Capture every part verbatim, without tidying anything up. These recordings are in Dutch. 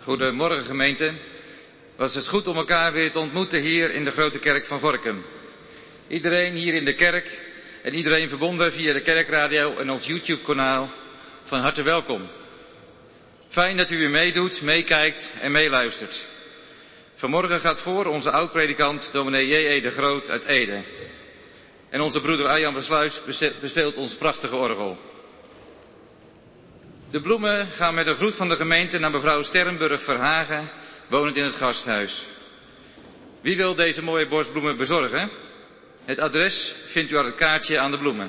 Goedemorgen gemeente. Was het goed om elkaar weer te ontmoeten hier in de Grote Kerk van Gorinchem. Iedereen hier in de kerk en iedereen verbonden via de kerkradio en ons YouTube-kanaal, van harte welkom. Fijn dat u weer meedoet, meekijkt en meeluistert. Vanmorgen gaat voor onze oud-predikant dominee J E de Groot uit Ede. En onze broeder Arjan van Sluis bespeelt ons prachtige orgel. De bloemen gaan met een groet van de gemeente naar mevrouw Sternburg Verhagen, wonend in het gasthuis. Wie wil deze mooie bosbloemen bezorgen? Het adres vindt u aan het kaartje aan de bloemen.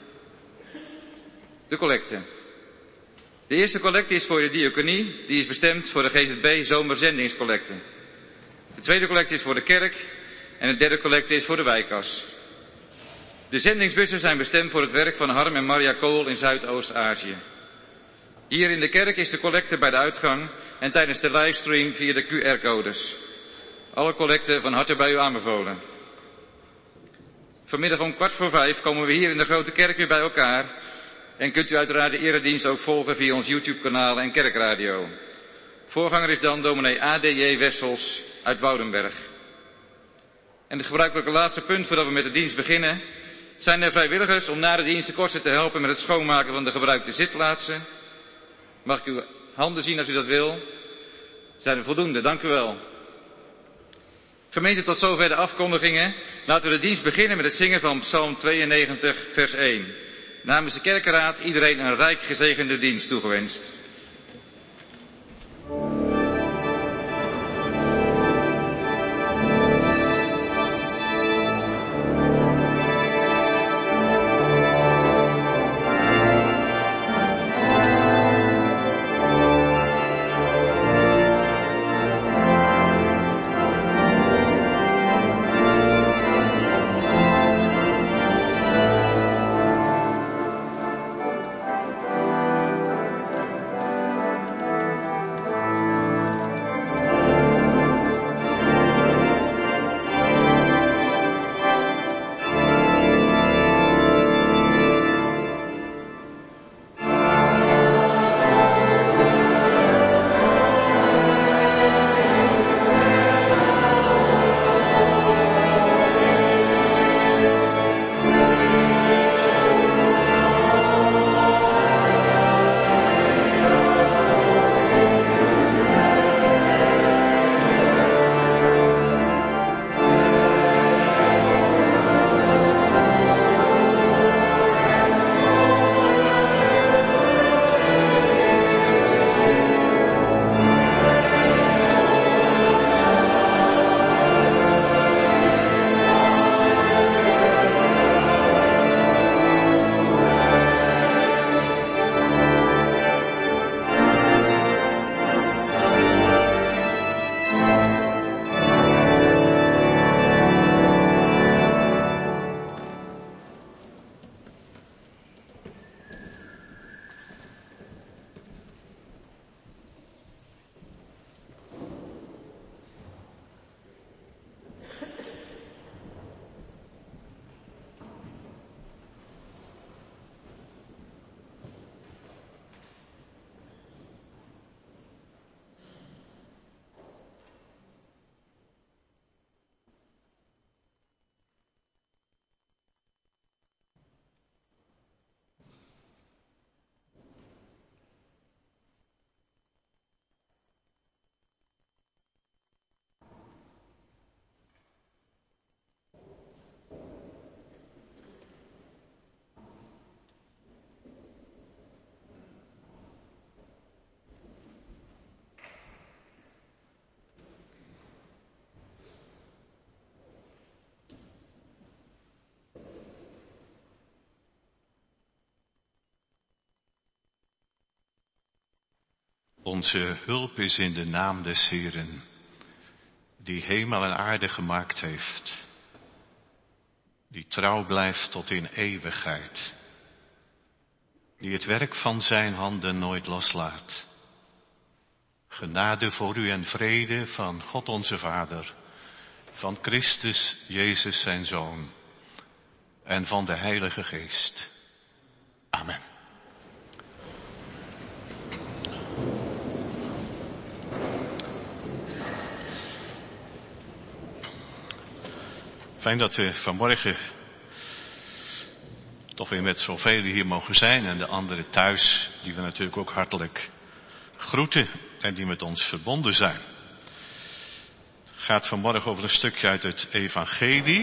De collecte. De eerste collecte is voor de diaconie, die is bestemd voor de G Z B zomerzendingscollecte. De tweede collecte is voor de kerk en de derde collecte is voor de wijkkas. De zendingsbussen zijn bestemd voor het werk van Harm en Maria Kool in Zuidoost-Azië. Hier in de kerk is de collecte bij de uitgang en tijdens de livestream via de Q R-codes. Alle collecten van harte bij u aanbevolen. Vanmiddag om kwart voor vijf komen we hier in de Grote Kerk weer bij elkaar en kunt u uiteraard de eredienst ook volgen via ons YouTube-kanaal en kerkradio. Voorganger is dan dominee A D J Wessels uit Woudenberg. En het gebruikelijke laatste punt voordat we met de dienst beginnen. Zijn er vrijwilligers om na de dienst de kosten te helpen met het schoonmaken van de gebruikte zitplaatsen? Mag ik uw handen zien als u dat wil? Zijn er voldoende, dank u wel. Gemeente, tot zover de afkondigingen. Laten we de dienst beginnen met het zingen van Psalm tweeënnegentig, vers één. Namens de kerkenraad iedereen een rijk gezegende dienst toegewenst. Onze hulp is in de naam des Heeren, die hemel en aarde gemaakt heeft, die trouw blijft tot in eeuwigheid, die het werk van zijn handen nooit loslaat. Genade voor u en vrede van God onze Vader, van Christus Jezus zijn Zoon en van de Heilige Geest. Amen. Fijn dat we vanmorgen toch weer met zoveel hier mogen zijn en de anderen thuis, die we natuurlijk ook hartelijk groeten en die met ons verbonden zijn. Het gaat vanmorgen over een stukje uit het evangelie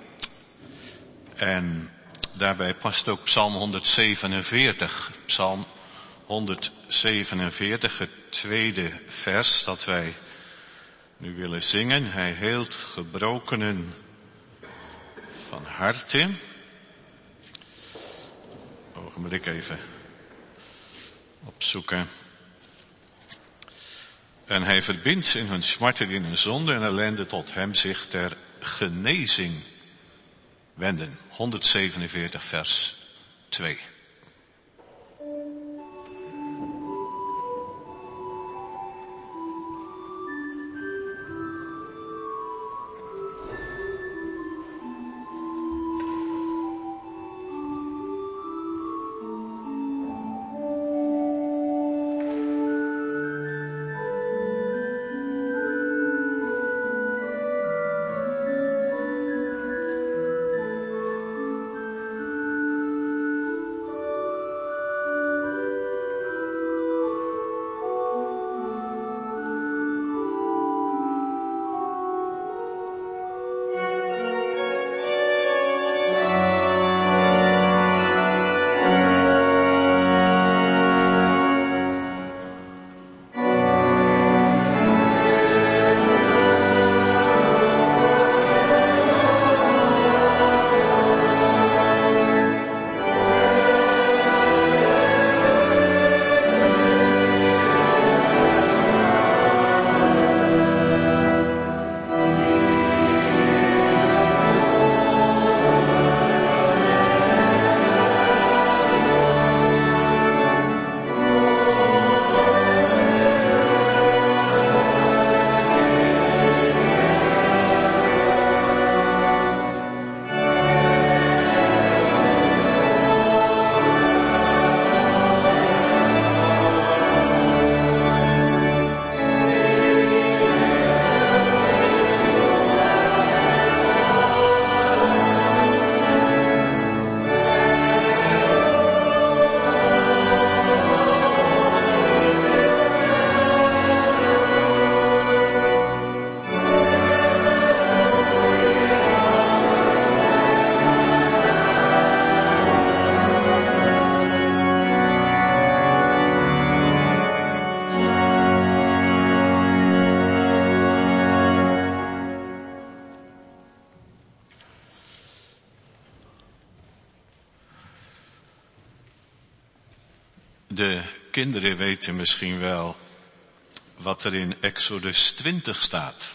en daarbij past ook Psalm honderdzevenenveertig. Psalm honderdzevenenveertig, het tweede vers dat wij nu willen zingen. Hij heelt gebrokenen van harte. Ogenblik even opzoeken. En hij verbindt ze in hun smarten, in hun zonde en ellende tot hem zich ter genezing wenden. honderdzevenenveertig vers twee. De kinderen weten misschien wel wat er in Exodus twintig staat.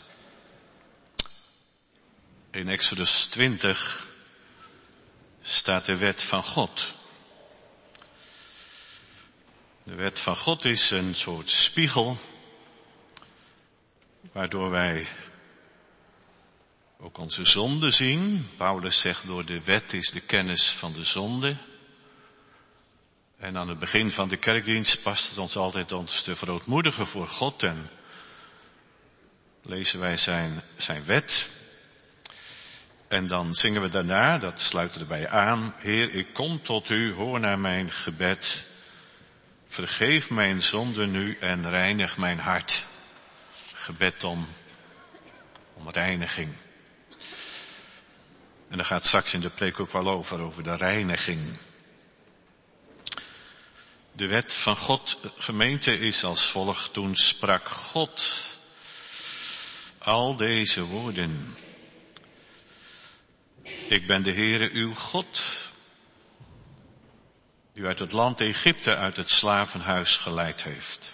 In Exodus twintig staat de wet van God. De wet van God is een soort spiegel waardoor wij ook onze zonde zien. Paulus zegt, door de wet is de kennis van de zonde. En aan het begin van de kerkdienst past het ons altijd ons te verootmoedigen voor God en lezen wij zijn, zijn wet. En dan zingen we daarna, dat sluit erbij aan, Heer, ik kom tot u, hoor naar mijn gebed. Vergeef mijn zonde nu en reinig mijn hart. Gebed om, om reiniging. En daar gaat straks in de preek ook wel over, over de reiniging. De wet van God, gemeente, is als volgt. Toen sprak God al deze woorden. Ik ben de Heere uw God, die u uit het land Egypte, uit het slavenhuis geleid heeft.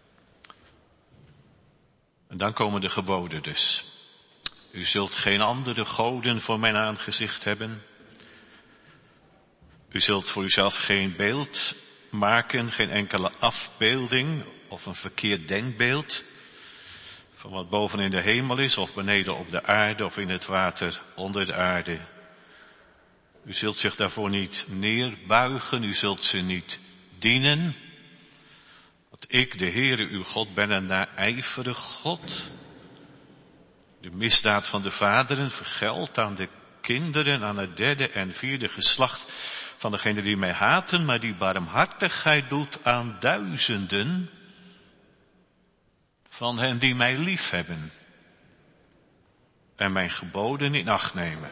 En dan komen de geboden dus. U zult geen andere goden voor mijn aangezicht hebben. U zult voor uzelf geen beeld maken, geen enkele afbeelding of een verkeerd denkbeeld van wat boven in de hemel is of beneden op de aarde of in het water onder de aarde. U zult zich daarvoor niet neerbuigen, u zult ze niet dienen. Want ik, de Heere uw God, ben een naijverig God, De misdaad van de vaderen vergeldt aan de kinderen, aan het derde en vierde geslacht van degenen die mij haten, maar die barmhartigheid doet aan duizenden van hen die mij lief hebben en mijn geboden in acht nemen.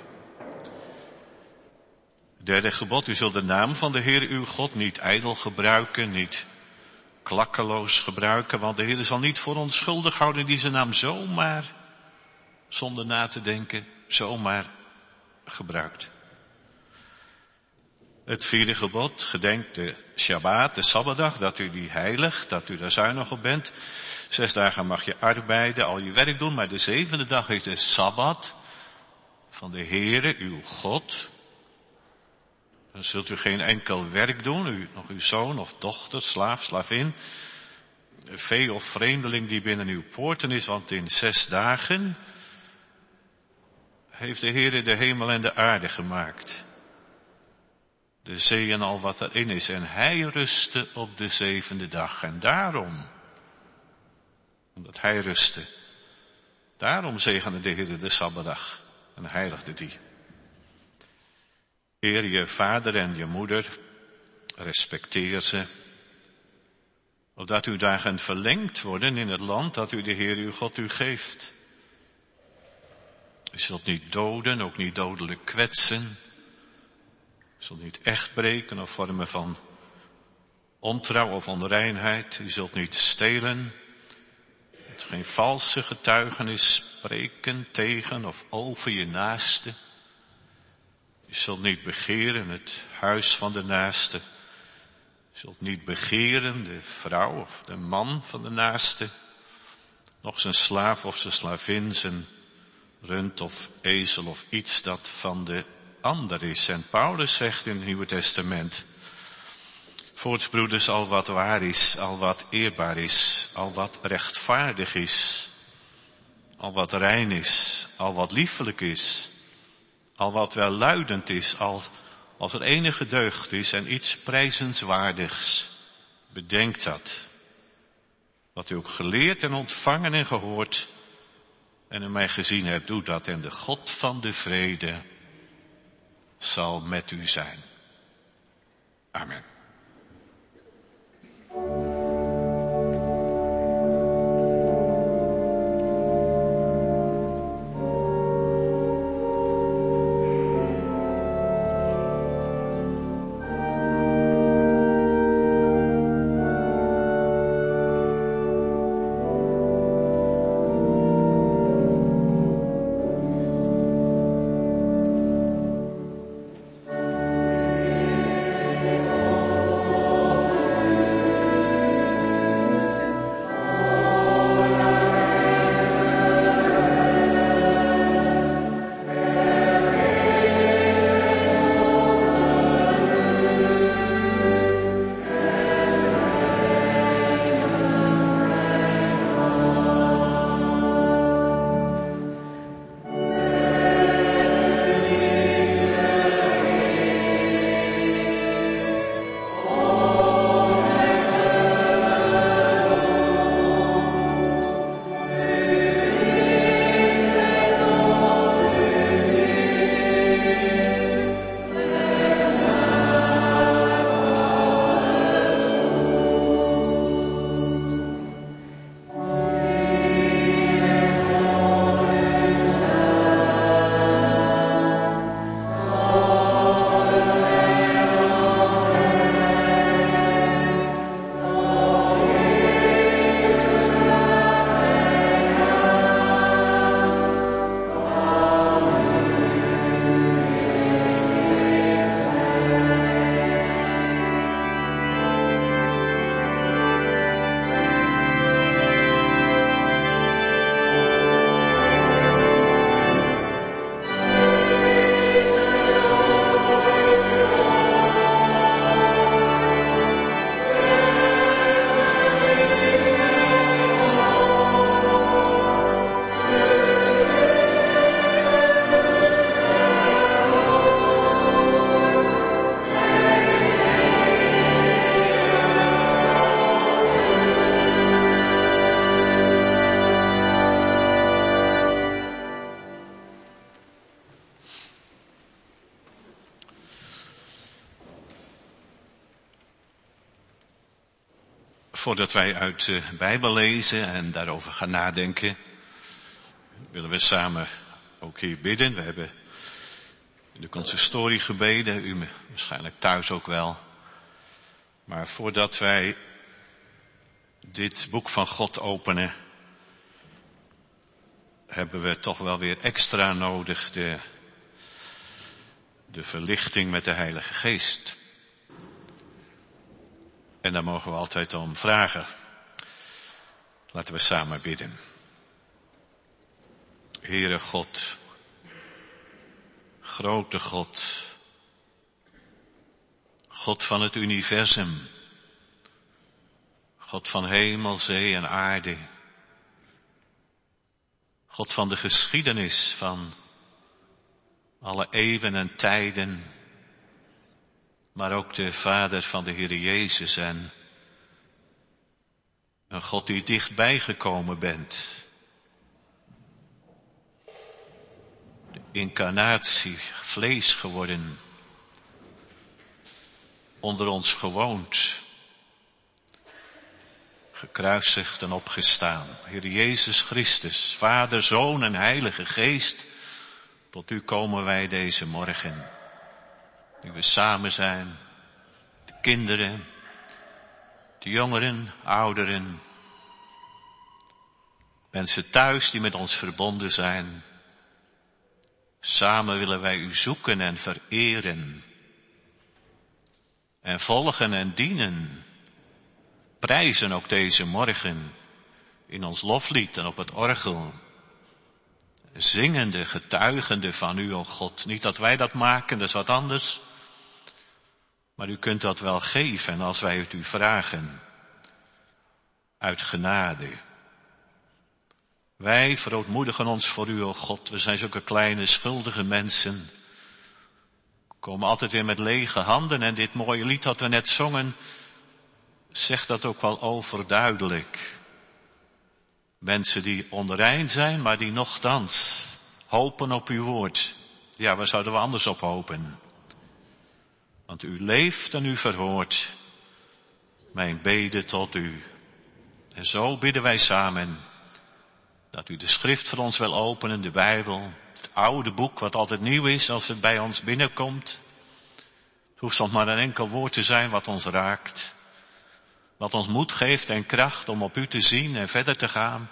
Derde gebod, u zult de naam van de Heer uw God niet ijdel gebruiken, niet klakkeloos gebruiken, want de Heer zal niet voor onschuldig houden die zijn naam zomaar, zonder na te denken, zomaar gebruikt. Het vierde gebod, gedenk de Shabbat, de Sabbatdag, dat u die heiligt, dat u daar zuinig op bent. Zes dagen mag je arbeiden, al je werk doen, maar de zevende dag is de Sabbat van de Heere, uw God. Dan zult u geen enkel werk doen, u, nog uw zoon of dochter, slaaf, slavin, vee of vreemdeling die binnen uw poorten is, want in zes dagen heeft de Heere de hemel en de aarde gemaakt. De zee en al wat erin is. En hij rustte op de zevende dag. En daarom, omdat hij rustte, daarom zegende de Heere de Sabbatdag en heiligde die. Eer je vader en je moeder, respecteer ze, opdat uw dagen verlengd worden in het land dat u de Heer uw God u geeft. U zult niet doden, ook niet dodelijk kwetsen. U zult niet echt breken of vormen van ontrouw of onreinheid. U zult niet stelen. Geen valse getuigenis spreken tegen of over je naaste. U zult niet begeren het huis van de naaste. U zult niet begeren de vrouw of de man van de naaste. Nog zijn slaaf of zijn slavin, zijn rund of ezel of iets dat van de ander is. En Paulus zegt in het Nieuwe Testament, voorts broeders, al wat waar is, al wat eerbaar is, al wat rechtvaardig is, al wat rein is, al wat liefelijk is, al wat welluidend is, al als er enige deugd is en iets prijzenswaardigs, bedenk dat. Wat u ook geleerd en ontvangen en gehoord en in mij gezien hebt, doe dat. En de God van de vrede zal met u zijn. Amen. O Voordat wij uit de Bijbel lezen en daarover gaan nadenken, willen we samen ook hier bidden. We hebben in de consistorie gebeden, u waarschijnlijk thuis ook wel. Maar voordat wij dit boek van God openen, hebben we toch wel weer extra nodig de, de verlichting met de Heilige Geest. En daar mogen we altijd om vragen. Laten we samen bidden. Heere God, grote God, God van het universum, God van hemel, zee en aarde, God van de geschiedenis van alle eeuwen en tijden, maar ook de Vader van de Heer Jezus en een God die dichtbij gekomen bent. De incarnatie, vlees geworden, onder ons gewoond, gekruisigd en opgestaan. Heer Jezus Christus, Vader, Zoon en Heilige Geest, tot u komen wij deze morgen. Nu we samen zijn, de kinderen, de jongeren, ouderen, mensen thuis die met ons verbonden zijn. Samen willen wij u zoeken en vereren en volgen en dienen. Prijzen ook deze morgen in ons loflied en op het orgel. Zingende, getuigende van u, o God. Niet dat wij dat maken, dat is wat anders. Maar u kunt dat wel geven als wij het u vragen. Uit genade. Wij verootmoedigen ons voor u, o God. We zijn zulke kleine, schuldige mensen. We komen altijd weer met lege handen. En dit mooie lied dat we net zongen, zegt dat ook wel overduidelijk. Mensen die onrein zijn, maar die nochtans hopen op uw woord. Ja, waar zouden we anders op hopen? Want u leeft en u verhoort mijn bede tot u. En zo bidden wij samen dat u de schrift voor ons wil openen, de Bijbel, het oude boek wat altijd nieuw is als het bij ons binnenkomt. Het hoeft soms maar een enkel woord te zijn wat ons raakt. Wat ons moed geeft en kracht om op u te zien en verder te gaan.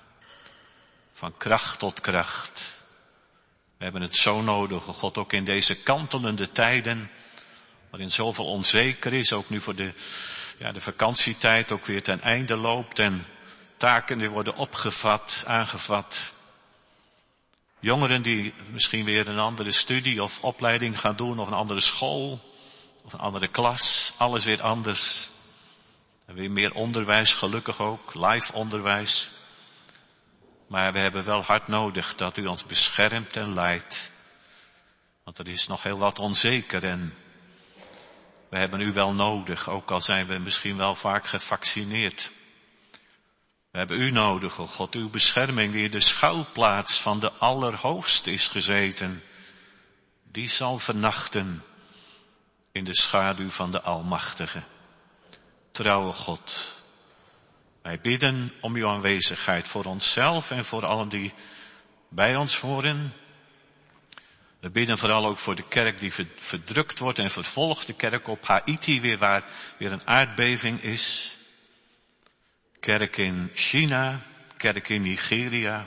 Van kracht tot kracht. We hebben het zo nodig, God, ook in deze kantelende tijden, waarin zoveel onzeker is, ook nu voor de, ja, de vakantietijd ook weer ten einde loopt en taken die worden opgevat, aangevat. Jongeren die misschien weer een andere studie of opleiding gaan doen, of een andere school, of een andere klas, alles weer anders. En weer meer onderwijs, gelukkig ook, live onderwijs. Maar we hebben wel hard nodig dat u ons beschermt en leidt. Want er is nog heel wat onzeker en we hebben u wel nodig, ook al zijn we misschien wel vaak gevaccineerd. We hebben u nodig, o God, uw bescherming, die in de schuilplaats van de Allerhoogste is gezeten. Die zal vernachten in de schaduw van de Almachtige. Trouwe God, wij bidden om uw aanwezigheid voor onszelf en voor allen die bij ons horen. We bidden vooral ook voor de kerk die verdrukt wordt en vervolgd. De kerk op Haiti, weer waar weer een aardbeving is. Kerk in China, kerk in Nigeria.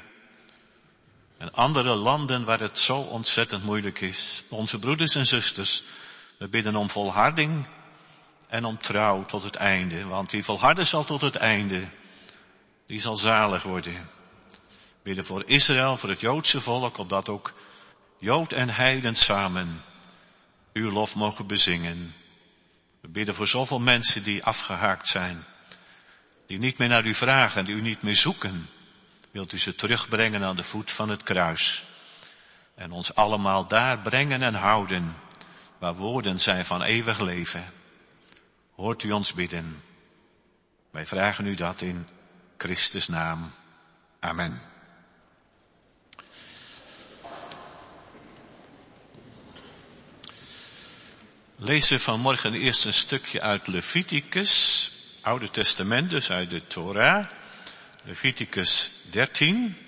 En andere landen waar het zo ontzettend moeilijk is. Onze broeders en zusters, we bidden om volharding en om trouw tot het einde. Want wie volharden zal tot het einde, die zal zalig worden. We bidden voor Israël, voor het Joodse volk, opdat ook Jood en heiden samen uw lof mogen bezingen. We bidden voor zoveel mensen die afgehaakt zijn, die niet meer naar u vragen, die u niet meer zoeken. Wilt u ze terugbrengen aan de voet van het kruis en ons allemaal daar brengen en houden, waar woorden zijn van eeuwig leven. Hoort u ons bidden. Wij vragen u dat in Christus' naam. Amen. Lezen vanmorgen eerst een stukje uit Leviticus, Oude Testament, dus uit de Torah, Leviticus dertien.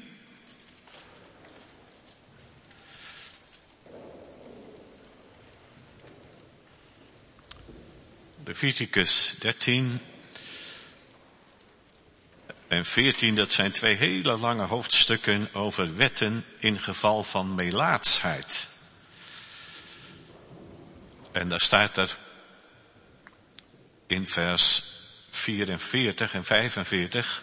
Leviticus dertien en veertien, dat zijn twee hele lange hoofdstukken over wetten in geval van melaatsheid. En daar staat er in vers vierenveertig en vijfenveertig,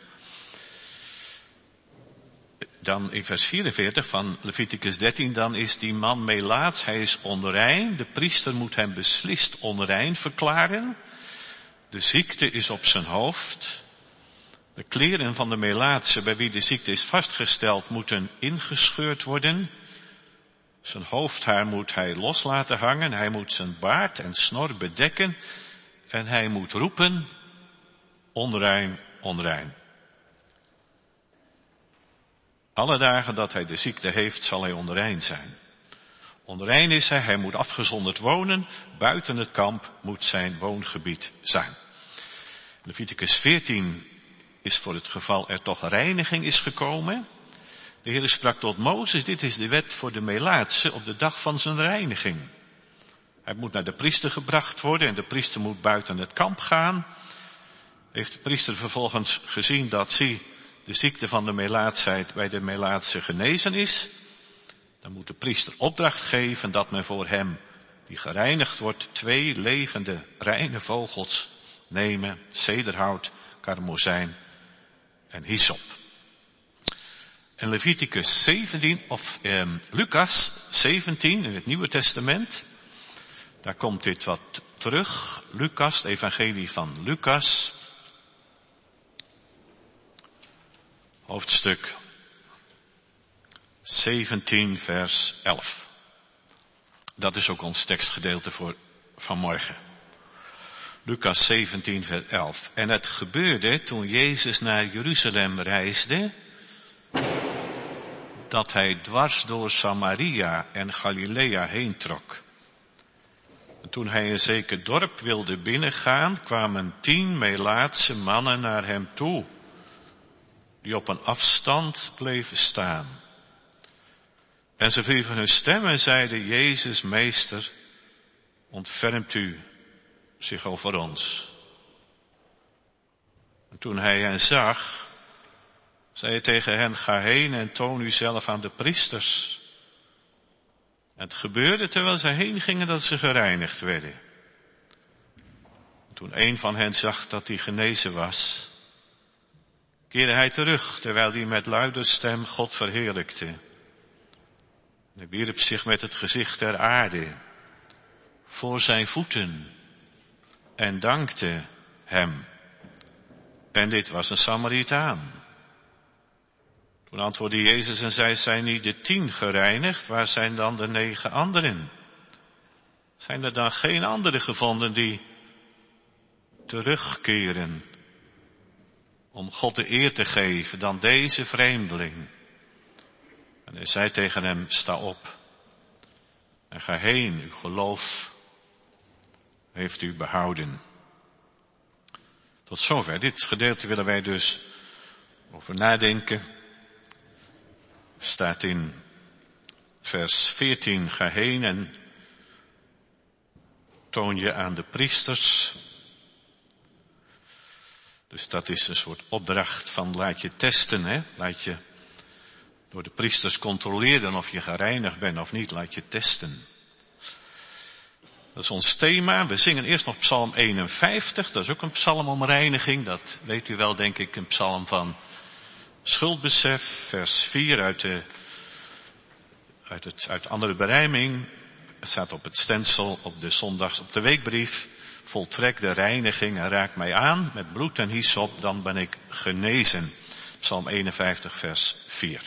dan in vers vierenveertig van Leviticus dertien, dan is die man melaats, hij is onrein, de priester moet hem beslist onrein verklaren, de ziekte is op zijn hoofd, de kleren van de melaatse bij wie de ziekte is vastgesteld moeten ingescheurd worden, zijn hoofdhaar moet hij los laten hangen, hij moet zijn baard en snor bedekken en hij moet roepen, onrein, onrein. Alle dagen dat hij de ziekte heeft, zal hij onrein zijn. Onrein is hij, hij moet afgezonderd wonen, buiten het kamp moet zijn woongebied zijn. Leviticus veertien is voor het geval er toch reiniging is gekomen. De Heer sprak tot Mozes, dit is de wet voor de melaatse op de dag van zijn reiniging. Hij moet naar de priester gebracht worden en de priester moet buiten het kamp gaan. Heeft de priester vervolgens gezien dat zie, de ziekte van de melaatsheid bij de melaatse genezen is, dan moet de priester opdracht geven dat men voor hem, die gereinigd wordt, twee levende, reine vogels nemen, cederhout, karmozijn en hyssop. En Leviticus zeventien, of eh, Lucas zeventien in het Nieuwe Testament, daar komt dit wat terug. Lucas, het evangelie van Lucas, hoofdstuk zeventien, vers elf. Dat is ook ons tekstgedeelte voor vanmorgen. Lucas zeventien, vers elf. En het gebeurde toen Jezus naar Jeruzalem reisde, dat hij dwars door Samaria en Galilea heen trok. En toen hij een zeker dorp wilde binnengaan, kwamen tien melaatse mannen naar hem toe, die op een afstand bleven staan. En ze verhieven hun stem en zeiden, Jezus, meester, ontfermt u zich over ons. En toen hij hen zag, zei hij tegen hen, ga heen en toon u zelf aan de priesters. En het gebeurde terwijl ze heen gingen dat ze gereinigd werden. En toen een van hen zag dat hij genezen was, keerde hij terug, terwijl hij met luider stem God verheerlijkte. Hij wierp zich met het gezicht ter aarde voor zijn voeten en dankte hem. En dit was een Samaritaan. Toen antwoordde Jezus en zei, zijn niet de tien gereinigd? Waar zijn dan de negen anderen? Zijn er dan geen anderen gevonden die terugkeren om God de eer te geven dan deze vreemdeling? En hij zei tegen hem, sta op en ga heen, uw geloof heeft u behouden. Tot zover. Dit gedeelte willen wij dus over nadenken. Staat in vers veertien, ga heen en toon je aan de priesters. Dus dat is een soort opdracht van laat je testen, hè? Laat je door de priesters controleren of je gereinigd bent of niet, laat je testen. Dat is ons thema. We zingen eerst nog psalm eenenvijftig, dat is ook een psalm om reiniging. Dat weet u wel, denk ik, een psalm van schuldbesef, vers vier uit de, uit het, uit de andere berijming. Het staat op het stencil, op de zondags, op de weekbrief. Voltrek de reiniging en raak mij aan met bloed en hyssop, dan ben ik genezen. Psalm eenenvijftig, vers vier.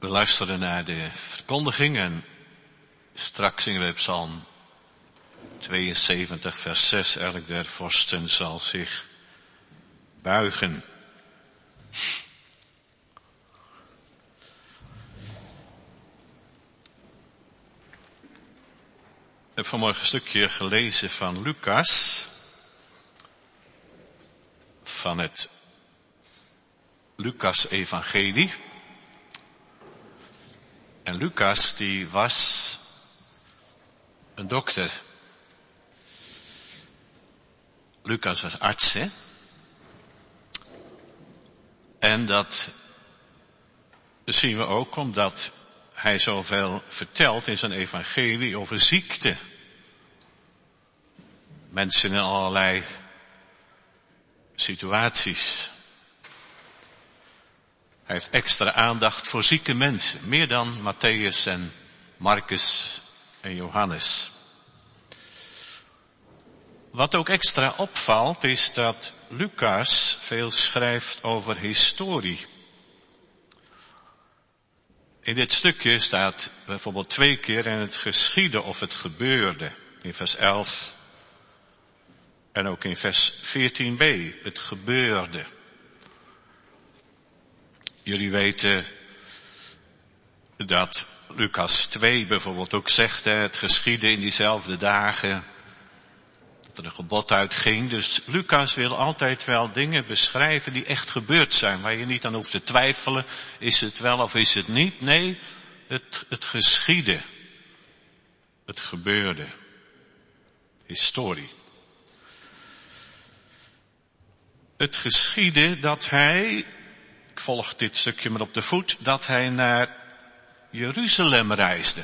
We luisteren naar de verkondiging en straks zingen we Psalm tweeënzeventig, vers zes. Elk der vorsten zal zich buigen. Ik heb vanmorgen een stukje gelezen van Lucas, van het Lucas-evangelie. En Lucas, die was een dokter. Lucas was arts, hè? En dat zien we ook omdat hij zoveel vertelt in zijn evangelie over ziekte. Mensen in allerlei situaties. Hij heeft extra aandacht voor zieke mensen. Meer dan Matthäus en Marcus en Johannes. Wat ook extra opvalt is dat Lucas veel schrijft over historie. In dit stukje staat bijvoorbeeld twee keer in het geschiedde of het gebeurde. In vers elf en ook in vers veertien b. Het gebeurde. Jullie weten dat Lucas twee bijvoorbeeld ook zegt, hè, het geschiedde in diezelfde dagen. Dat er een gebod uitging. Dus Lucas wil altijd wel dingen beschrijven die echt gebeurd zijn. Waar je niet aan hoeft te twijfelen. Is het wel of is het niet? Nee, het, het geschiedde. Het gebeurde. Historie. Het geschiedde dat hij, ik volg dit stukje maar op de voet, dat hij naar Jeruzalem reisde.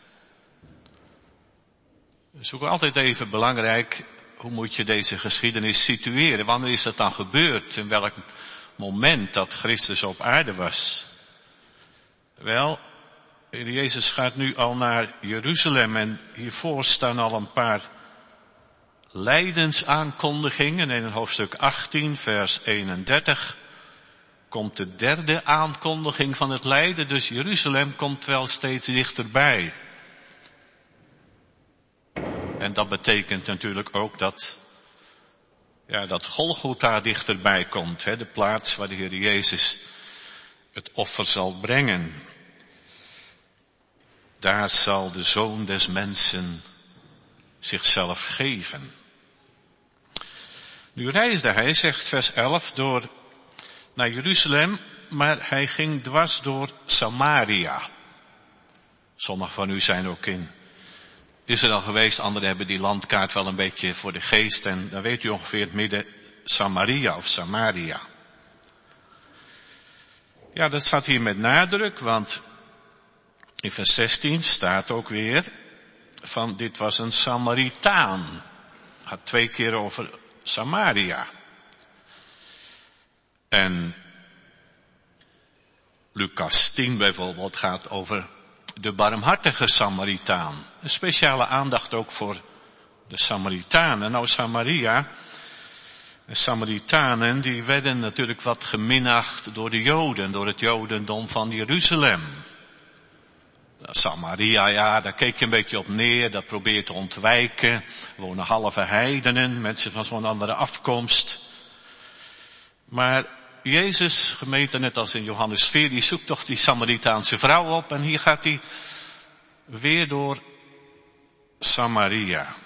Dat is ook altijd even belangrijk. Hoe moet je deze geschiedenis situeren? Wanneer is dat dan gebeurd? In welk moment dat Christus op aarde was? Wel, Jezus gaat nu al naar Jeruzalem en hiervoor staan al een paar lijdensaankondigingen. In hoofdstuk achttien, vers eenendertig, komt de derde aankondiging van het lijden. Dus Jeruzalem komt wel steeds dichterbij. En dat betekent natuurlijk ook dat, ja, dat Golgotha dichterbij komt. Hè, de plaats waar de Heer Jezus het offer zal brengen. Daar zal de Zoon des Mensen zichzelf geven. Nu reisde hij, zegt vers elf, door naar Jeruzalem, maar hij ging dwars door Samaria. Sommigen van u zijn ook in Israël geweest, anderen hebben die landkaart wel een beetje voor de geest en dan weet u ongeveer het midden Samaria of Samaria. Ja, dat staat hier met nadruk, want in vers zestien staat ook weer van dit was een Samaritaan. Het gaat twee keer over Samaria. En Lucas tien bijvoorbeeld gaat over de barmhartige Samaritaan. Een speciale aandacht ook voor de Samaritanen. Nou, Samaria, de Samaritanen, die werden natuurlijk wat geminacht door de Joden, door het Jodendom van Jeruzalem. Samaria, ja, daar keek je een beetje op neer, dat probeer je te ontwijken. Er wonen halve heidenen, mensen van zo'n andere afkomst. Maar Jezus, gemeente net als in Johannes vier, die zoekt toch die Samaritaanse vrouw op en hier gaat hij weer door Samaria.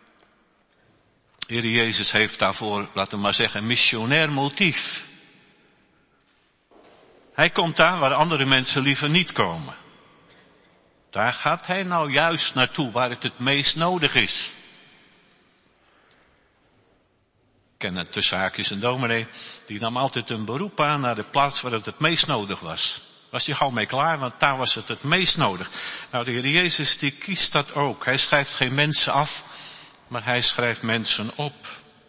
Heer Jezus heeft daarvoor, laten we maar zeggen, een missionair motief. Hij komt daar waar andere mensen liever niet komen. Daar gaat hij nou juist naartoe waar het het meest nodig is. Ik ken het tussen haakjes een dominee, die nam altijd een beroep aan naar de plaats waar het het meest nodig was. Was hij gauw mee klaar, want daar was het het meest nodig. Nou, de Heer Jezus die kiest dat ook. Hij schrijft geen mensen af, maar hij schrijft mensen op.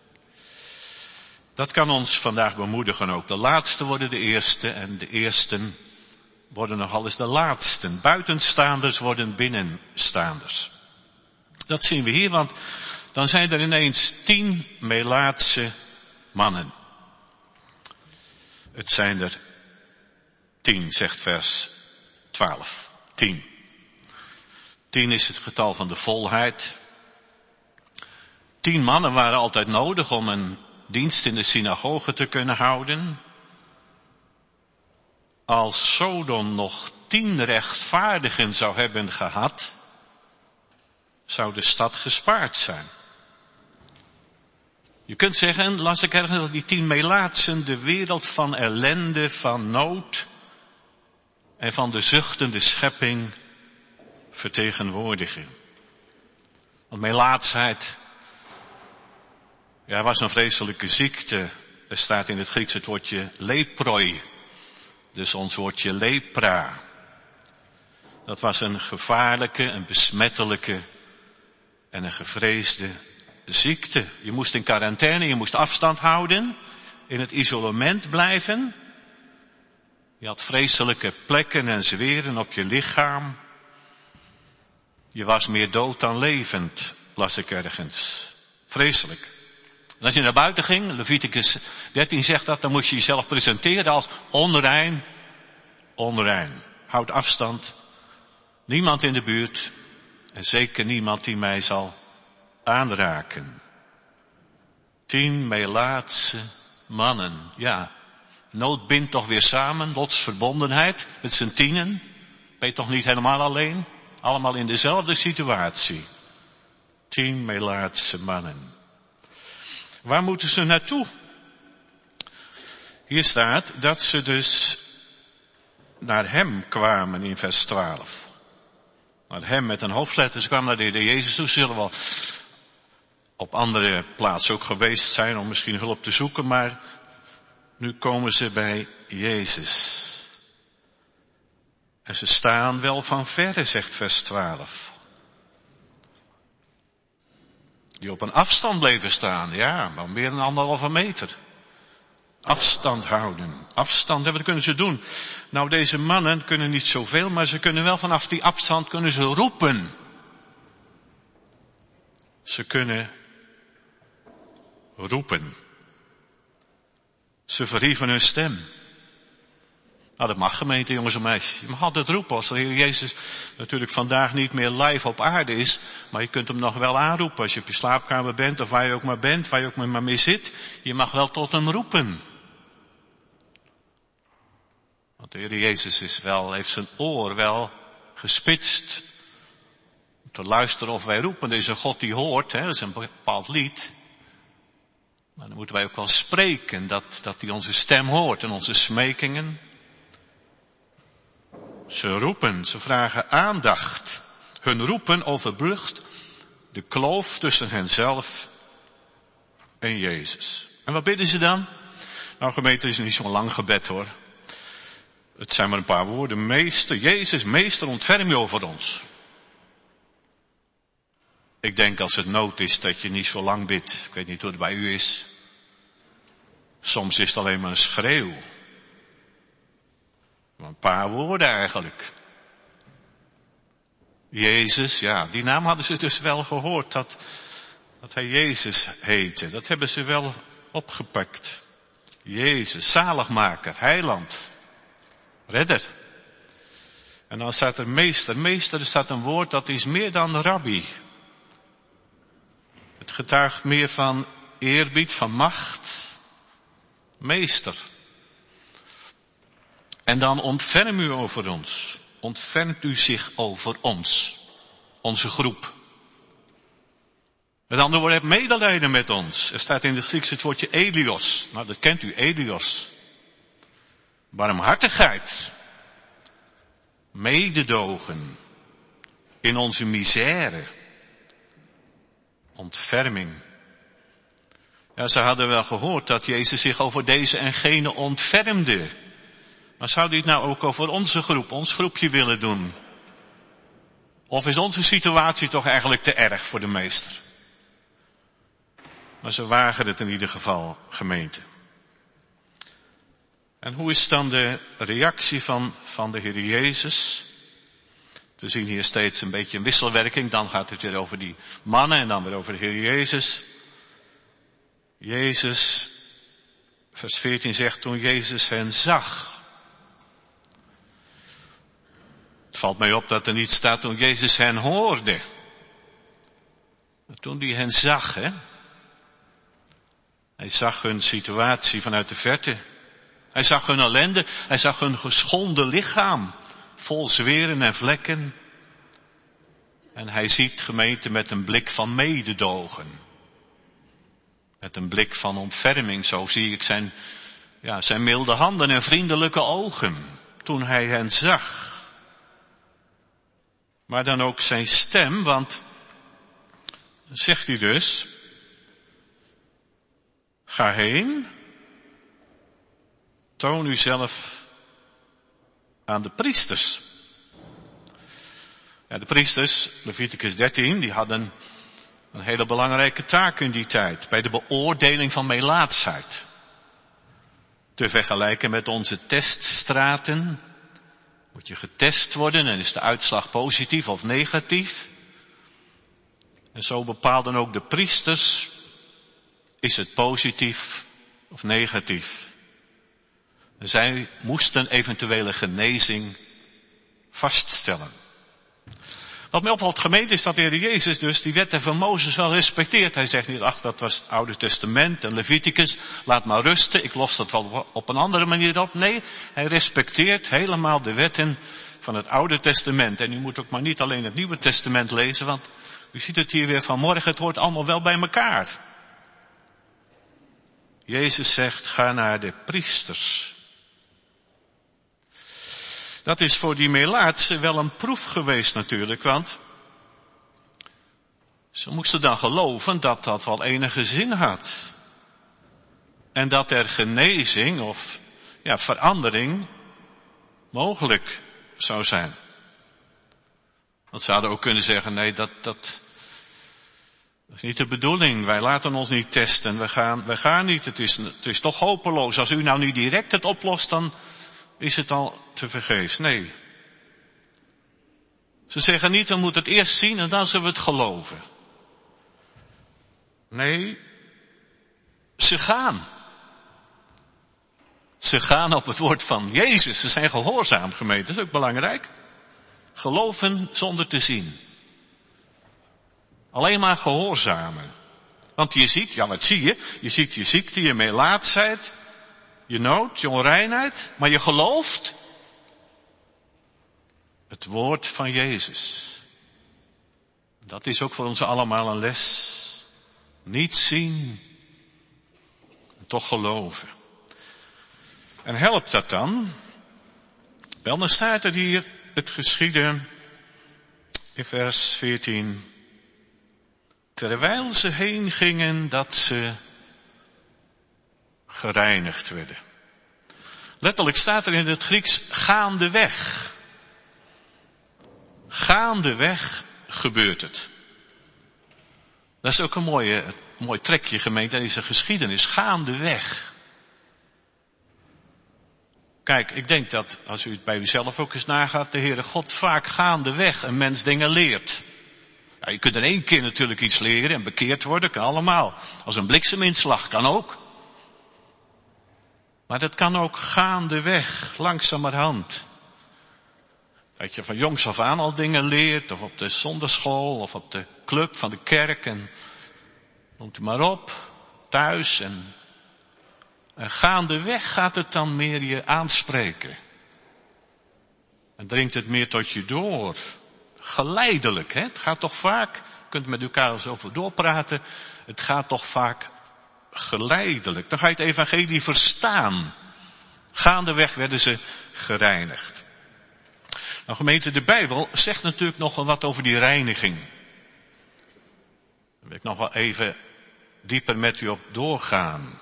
Dat kan ons vandaag bemoedigen ook. De laatste worden de eerste en de eersten worden nogal eens de laatsten. Buitenstaanders worden binnenstaanders. Dat zien we hier, want dan zijn er ineens tien Melaatse mannen. Het zijn er tien, zegt vers twaalf. Tien. Tien is het getal van de volheid. Tien mannen waren altijd nodig om een dienst in de synagoge te kunnen houden. Als Sodom nog tien rechtvaardigen zou hebben gehad, zou de stad gespaard zijn. Je kunt zeggen, las ik ergens, dat die tien Melaatsen de wereld van ellende, van nood en van de zuchtende schepping vertegenwoordigen. Want melaatsheid, ja, was een vreselijke ziekte. Er staat in het Grieks het woordje leproi. Dus ons woordje lepra. Dat was een gevaarlijke, een besmettelijke en een gevreesde ziekte. Je moest in quarantaine, je moest afstand houden, in het isolement blijven. Je had vreselijke plekken en zweren op je lichaam. Je was meer dood dan levend, las ik ergens. Vreselijk. En als je naar buiten ging, Leviticus dertien zegt dat, dan moest je jezelf presenteren als onrein, onrein. Houd afstand. Niemand in de buurt. En zeker niemand die mij zal aanraken. Tien Melaatse mannen. Ja, nood bindt toch weer samen. Lotsverbondenheid met z'n tienen. Ben je toch niet helemaal alleen? Allemaal in dezelfde situatie. Tien Melaatse mannen. Waar moeten ze naartoe? Hier staat dat ze dus naar hem kwamen in vers twaalf. Naar hem met een hoofdletter. Ze kwamen naar de Heer Jezus toe. Ze zullen wel op andere plaatsen ook geweest zijn om misschien hulp te zoeken. Maar nu komen ze bij Jezus. En ze staan wel van verre, zegt vers twaalf. Die op een afstand bleven staan. Ja, maar meer dan anderhalve meter. Afstand houden. Afstand, en wat kunnen ze doen? Nou, deze mannen kunnen niet zoveel, maar ze kunnen wel vanaf die afstand kunnen ze roepen. Ze kunnen roepen. Ze verhieven hun stem. Nou, dat mag, gemeente, jongens en meisjes. Je mag altijd roepen als de Heer Jezus natuurlijk vandaag niet meer live op aarde is. Maar je kunt hem nog wel aanroepen als je op je slaapkamer bent of waar je ook maar bent, waar je ook maar mee zit. Je mag wel tot hem roepen. Want de Heer Jezus is wel, heeft zijn oor wel gespitst. Om te luisteren of wij roepen. Er is een God die hoort, hè? Dat is een bepaald lied. Maar dan moeten wij ook wel spreken, dat, dat hij onze stem hoort en onze smekingen. Ze roepen, ze vragen aandacht. Hun roepen overbrugt de kloof tussen henzelf en Jezus. En wat bidden ze dan? Nou, gemeente, is niet zo'n lang gebed hoor. Het zijn maar een paar woorden. Meester, Jezus, meester, ontferm je over ons. Ik denk als het nood is dat je niet zo lang bidt. Ik weet niet hoe het bij u is. Soms is het alleen maar een schreeuw. Maar een paar woorden eigenlijk. Jezus, ja, die naam hadden ze dus wel gehoord, dat, dat hij Jezus heette. Dat hebben ze wel opgepakt. Jezus, zaligmaker, heiland, redder. En dan staat er meester. Meester, er staat een woord dat is meer dan rabbi. Het getuigt meer van eerbied, van macht. Meester. En dan ontferm u over ons. Ontfermt u zich over ons. Onze groep. Met andere woorden, heb medelijden met ons. Er staat in het Grieks het woordje elios. Nou, dat kent u, elios. Barmhartigheid. Mededogen. In onze misère. Ontferming. Ja, ze hadden wel gehoord dat Jezus zich over deze en gene ontfermde. Maar zou hij het nou ook over onze groep, ons groepje willen doen? Of is onze situatie toch eigenlijk te erg voor de meester? Maar ze wagen het in ieder geval, gemeente. En hoe is dan de reactie van, van de Heer Jezus? We zien hier steeds een beetje een wisselwerking. Dan gaat het weer over die mannen en dan weer over de Heer Jezus. Jezus, vers veertien zegt, toen Jezus hen zag. valt mij op dat er niet staat toen Jezus hen hoorde. Toen hij hen zag, hè. Hij zag hun situatie vanuit de verte. Hij zag hun ellende. Hij zag hun geschonden lichaam. Vol zweren en vlekken. En hij ziet gemeente met een blik van mededogen. Met een blik van ontferming. Zo zie ik zijn, ja, zijn milde handen en vriendelijke ogen. Toen hij hen zag. Maar dan ook zijn stem, want zegt hij dus, ga heen, toon u zelf aan de priesters. Ja, de priesters, Leviticus dertien, die hadden een hele belangrijke taak in die tijd, bij de beoordeling van melaatsheid. Te vergelijken met onze teststraten, moet je getest worden en is de uitslag positief of negatief. En zo bepaalden ook de priesters, is het positief of negatief. En zij moesten eventuele genezing vaststellen. Wat mij opvalt, gemeente, is dat de Heer Jezus dus die wetten van Mozes wel respecteert. Hij zegt niet, ach, dat was het Oude Testament en Leviticus, laat maar rusten, ik los dat wel op een andere manier op. Nee, hij respecteert helemaal de wetten van het Oude Testament. En u moet ook maar niet alleen het Nieuwe Testament lezen, want u ziet het hier weer vanmorgen, het hoort allemaal wel bij elkaar. Jezus zegt, ga naar de priesters. Dat is voor die melaatsen wel een proef geweest natuurlijk, want ze moesten dan geloven dat dat wel enige zin had. En dat er genezing of ja, verandering mogelijk zou zijn. Want ze hadden ook kunnen zeggen, nee, dat, dat, dat is niet de bedoeling. Wij laten ons niet testen. We gaan, we gaan niet. Het is, het is toch hopeloos. Als u nou niet direct het oplost, dan is het al te vergeefs. Nee. Ze zeggen niet, we moeten het eerst zien en dan zullen we het geloven. Nee, ze gaan. Ze gaan op het woord van Jezus. Ze zijn gehoorzaam, gemeente. Dat is ook belangrijk. Geloven zonder te zien. Alleen maar gehoorzamen. Want je ziet, ja wat zie je? Je ziet je ziekte, je melaatsheid, je nood, je onreinheid. Maar je gelooft het woord van Jezus. Dat is ook voor ons allemaal een les. Niet zien, toch geloven. En helpt dat dan? Wel, dan staat er hier het geschieden in vers veertien. Terwijl ze heen gingen, dat ze gereinigd werden. Letterlijk staat er in het Grieks gaandeweg. Gaandeweg gebeurt het. Dat is ook een mooie, een mooi trekje, gemeente. Dat is een geschiedenis. Gaandeweg. Kijk, ik denk dat, als u het bij uzelf ook eens nagaat, de Heere God vaak gaandeweg een mens dingen leert. Ja, je kunt in één keer natuurlijk iets leren en bekeerd worden, kan allemaal. Als een blikseminslag, kan ook. Maar dat kan ook gaandeweg, langzamerhand. Dat je van jongs af aan al dingen leert, of op de zondagschool, of op de club van de kerk, en noemt u maar op, thuis. En, en gaandeweg gaat het dan meer je aanspreken. En dringt het meer tot je door. Geleidelijk, hè? Het gaat toch vaak, je kunt met elkaar eens over doorpraten, het gaat toch vaak geleidelijk. Dan ga je het evangelie verstaan. Gaandeweg werden ze gereinigd. Nou gemeente, de Bijbel zegt natuurlijk nog wel wat over die reiniging. Daar wil ik nog wel even dieper met u op doorgaan.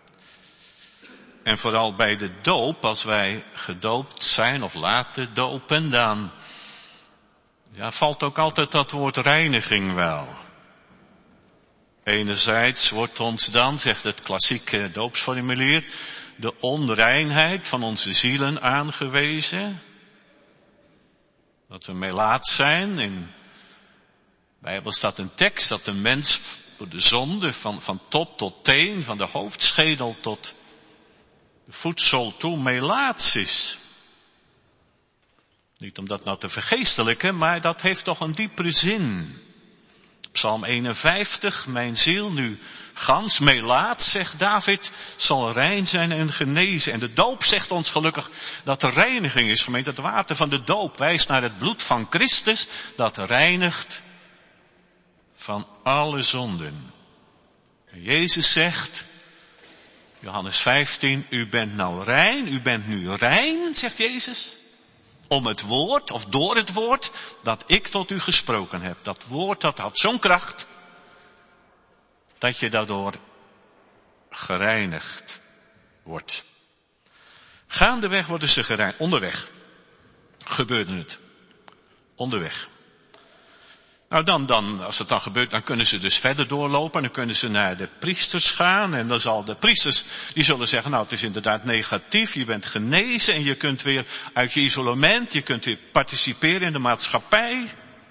En vooral bij de doop, als wij gedoopt zijn of laten dopen, dan ja, valt ook altijd dat woord reiniging wel. Enerzijds wordt ons dan, zegt het klassieke doopsformulier, de onreinheid van onze zielen aangewezen. Dat we melaat zijn. In de Bijbel staat een tekst dat de mens door de zonde van, van top tot teen, van de hoofdschedel tot de voetzool toe melaats is. Niet om dat nou te vergeestelijken, maar dat heeft toch een diepere zin. Psalm eenenvijftig, mijn ziel nu gans melaat, zegt David, zal rein zijn en genezen. En de doop zegt ons gelukkig dat er reiniging is, gemeente. Het water van de doop wijst naar het bloed van Christus, dat reinigt van alle zonden. En Jezus zegt, Johannes vijftien, u bent nou rein, u bent nu rein, zegt Jezus, om het woord, of door het woord, dat ik tot u gesproken heb. Dat woord, dat had zo'n kracht, dat je daardoor gereinigd wordt. Gaandeweg worden ze gereinigd. Onderweg gebeurde het. Onderweg. Nou dan, dan, als het dan gebeurt, dan kunnen ze dus verder doorlopen. Dan kunnen ze naar de priesters gaan. En dan zal de priesters, die zullen zeggen, nou het is inderdaad negatief. Je bent genezen en je kunt weer uit je isolement. Je kunt weer participeren in de maatschappij.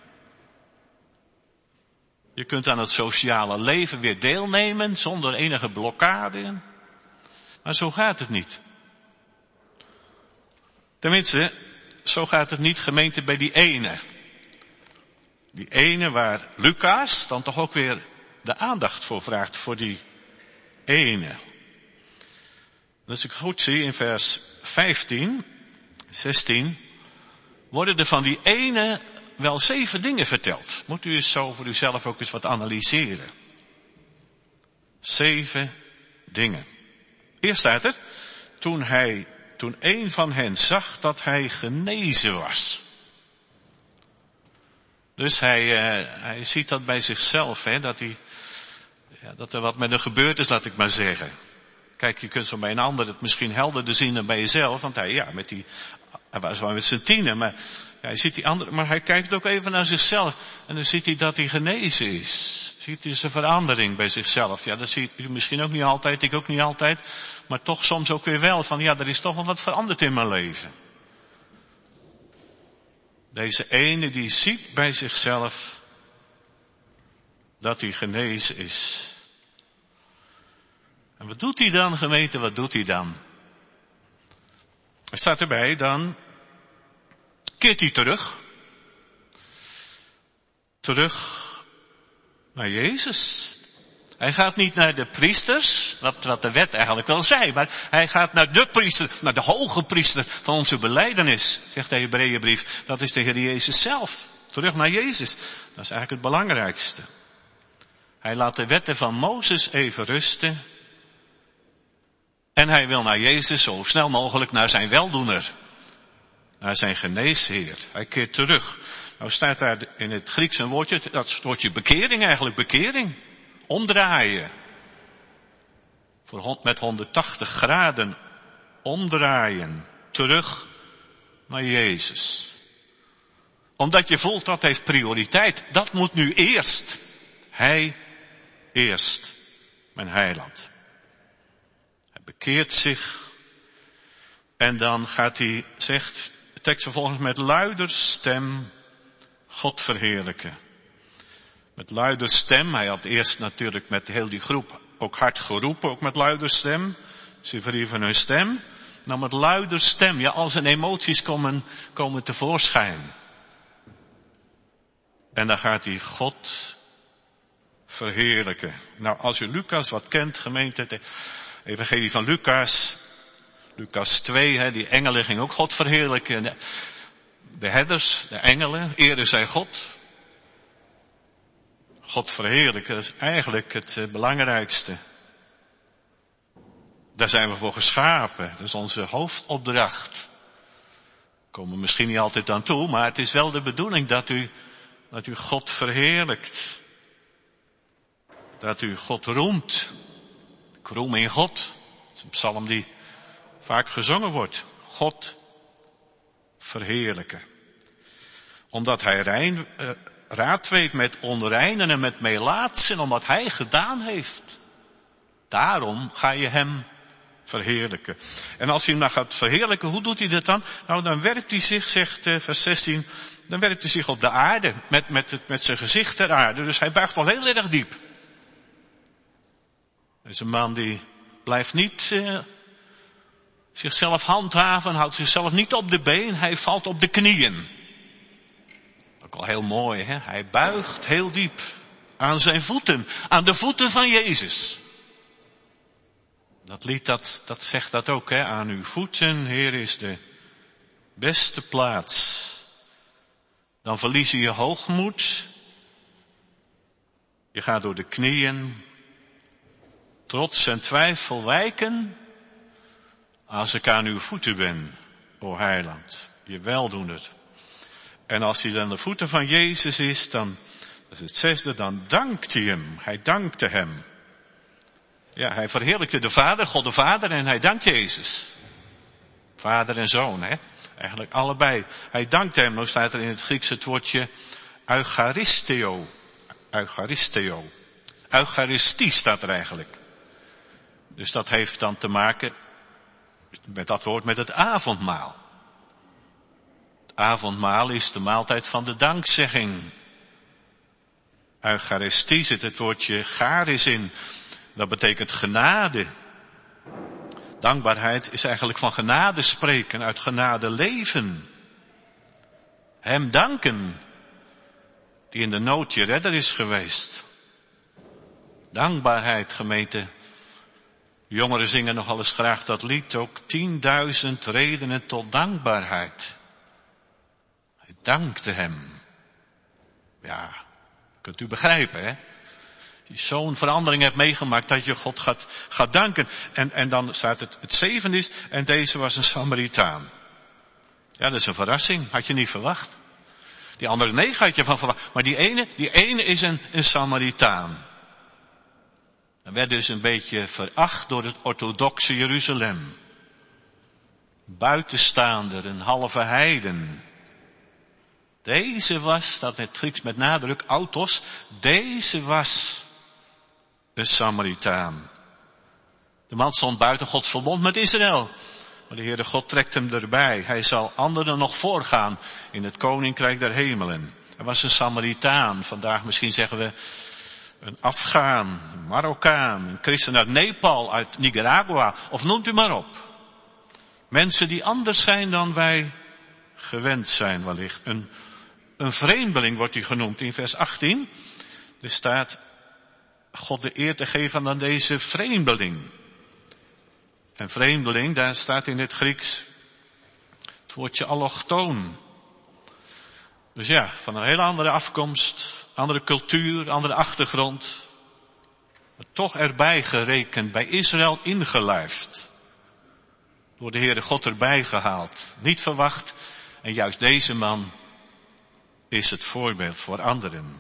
Je kunt aan het sociale leven weer deelnemen zonder enige blokkade. Maar zo gaat het niet. Tenminste, zo gaat het niet, gemeente, bij die ene. Die ene waar Lucas dan toch ook weer de aandacht voor vraagt, voor die ene. Als ik goed zie in vers vijftien, zestien, worden er van die ene wel zeven dingen verteld. Moet u eens zo voor uzelf ook eens wat analyseren. Zeven dingen. Eerst staat er, toen hij, toen een van hen zag dat hij genezen was. Dus hij, uh, hij ziet dat bij zichzelf, hè, dat hij, ja, dat er wat met hem gebeurd is, laat ik maar zeggen. Kijk, je kunt zo bij een ander het misschien helderder zien dan bij jezelf, want hij, ja, met die, hij was wel met zijn tienen, maar ja, hij ziet die andere, maar hij kijkt ook even naar zichzelf en dan ziet hij dat hij genezen is. Ziet hij zijn verandering bij zichzelf. Ja, dat ziet u misschien ook niet altijd, ik ook niet altijd, maar toch soms ook weer wel van, ja, er is toch wel wat veranderd in mijn leven. Deze ene die ziet bij zichzelf dat hij genezen is. En wat doet hij dan, gemeente, wat doet hij dan? Er staat erbij, dan keert hij terug. Terug naar Jezus. Hij gaat niet naar de priesters, wat, wat de wet eigenlijk wel zei, maar hij gaat naar de priester, naar de hoge priester van onze belijdenis, zegt de Hebreeënbrief. Dat is de Heer Jezus zelf. Terug naar Jezus. Dat is eigenlijk het belangrijkste. Hij laat de wetten van Mozes even rusten. En hij wil naar Jezus zo snel mogelijk, naar zijn weldoener. Naar zijn geneesheer. Hij keert terug. Nou staat daar in het Grieks een woordje, dat woordje bekering eigenlijk, bekering. Omdraaien. Voor, met honderdtachtig graden omdraaien. Terug naar Jezus. Omdat je voelt dat heeft prioriteit. Dat moet nu eerst. Hij eerst. Mijn heiland. Hij bekeert zich. En dan gaat hij, zegt de tekst vervolgens met luider stem God verheerlijken. Met luider stem. Hij had eerst natuurlijk met heel die groep ook hard geroepen, ook met luider stem. Ze verhieven hun stem. Nou, met luider stem, ja, al zijn emoties komen, komen tevoorschijn. En dan gaat hij God verheerlijken. Nou, als u Lucas wat kent, gemeente, de evangelie van Lucas, Lucas twee, hè, die engelen gingen ook God verheerlijken. De, de herders, de engelen, eren zij God. God verheerlijken, dat is eigenlijk het uh, belangrijkste. Daar zijn we voor geschapen. Dat is onze hoofdopdracht. We komen misschien niet altijd aan toe, maar het is wel de bedoeling dat u, dat u God verheerlijkt. Dat u God roemt. Ik roem in God. Dat is een psalm die vaak gezongen wordt. God verheerlijken. Omdat hij rein, uh, raad weet met onreinen en met melaatsen, omdat hij gedaan heeft. Daarom ga je hem verheerlijken. En als hij hem nou gaat verheerlijken, hoe doet hij dat dan? Nou, dan werpt hij zich, zegt uh, vers zestien, dan werpt hij zich op de aarde, met, met, het, met zijn gezicht ter aarde. Dus hij buigt al heel erg diep. Deze man die blijft niet uh, zichzelf handhaven, houdt zichzelf niet op de been, hij valt op de knieën. Ook al heel mooi, hè? Hij buigt heel diep aan zijn voeten, aan de voeten van Jezus. Dat lied, dat, dat zegt dat ook, hè? Aan uw voeten, Heer, is de beste plaats. Dan verlies je je hoogmoed. Je gaat door de knieën. Trots en twijfel wijken. Als ik aan uw voeten ben, o Heiland, je weldoener. En als hij aan de voeten van Jezus is, dan, dat is het zesde, dan dankt hij hem. Hij dankte hem. Ja, hij verheerlijkte de Vader, God de Vader, en hij dankt Jezus. Vader en Zoon, hè. Eigenlijk allebei. Hij dankte hem. Nou staat er in het Grieks het woordje eucharisteo. Eucharisteo. Eucharistie staat er eigenlijk. Dus dat heeft dan te maken met dat woord, met het avondmaal. Het avondmaal is de maaltijd van de dankzegging. Eucharistie zit het woordje charis in. Dat betekent genade. Dankbaarheid is eigenlijk van genade spreken, uit genade leven. Hem danken, die in de nood je redder is geweest. Dankbaarheid, gemeente. Jongeren zingen nogal eens graag dat lied ook. Tienduizend redenen tot dankbaarheid. Hij dankte hem. Ja, kunt u begrijpen, hè? Je zo'n verandering hebt meegemaakt dat je God gaat, gaat danken. En, en dan staat het, het zevende is, en deze was een Samaritaan. Ja, dat is een verrassing. Had je niet verwacht. Die andere negen had je van verwacht. Maar die ene, die ene is een, een Samaritaan. Hij werd dus een beetje veracht door het orthodoxe Jeruzalem. Buitenstaander, een halve heiden. Deze was, dat in het Grieks met nadruk, autos, deze was een Samaritaan. De man stond buiten Gods verbond met Israël. Maar de Heere God trekt hem erbij. Hij zal anderen nog voorgaan in het koninkrijk der hemelen. Hij was een Samaritaan. Vandaag misschien zeggen we een Afghaan, een Marokkaan, een christen uit Nepal, uit Nicaragua, of noemt u maar op. Mensen die anders zijn dan wij gewend zijn wellicht. Een, een vreemdeling wordt hij genoemd in vers achttien. Er staat God de eer te geven aan deze vreemdeling. En vreemdeling, daar staat in het Grieks het woordje allochtoon. Dus ja, van een hele andere afkomst, andere cultuur, andere achtergrond. Maar toch erbij gerekend, bij Israël ingelijfd. Door de Heere God erbij gehaald. Niet verwacht. En juist deze man is het voorbeeld voor anderen.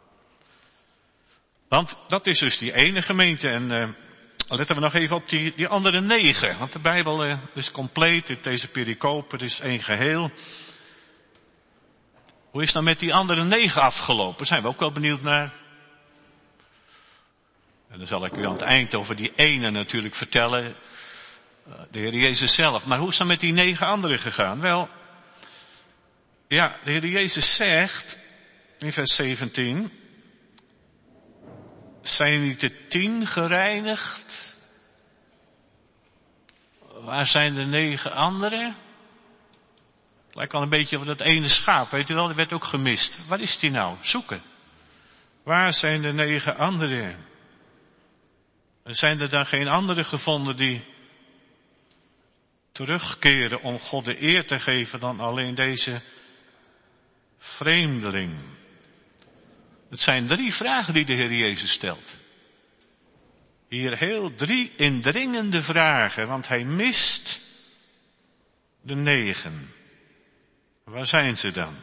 Want dat is dus die ene gemeente. En uh, letten we nog even op die, die andere negen. Want de Bijbel uh, is compleet. Deze pericope, het is één geheel. Hoe is het nou met die andere negen afgelopen? Zijn we ook wel benieuwd naar. En dan zal ik u aan het eind over die ene natuurlijk vertellen. De Heer Jezus zelf. Maar hoe is het met die negen anderen gegaan? Wel, ja, de Heer Jezus zegt in vers zeventien. Zijn niet de tien gereinigd? Waar zijn de negen anderen? Het lijkt wel een beetje op dat ene schaap, weet u wel, die werd ook gemist. Waar is die nou? Zoeken. Waar zijn de negen anderen? En zijn er dan geen anderen gevonden die terugkeren om God de eer te geven dan alleen deze vreemdeling? Het zijn drie vragen die de Heer Jezus stelt. Hier heel drie indringende vragen, want hij mist de negen. Waar zijn ze dan?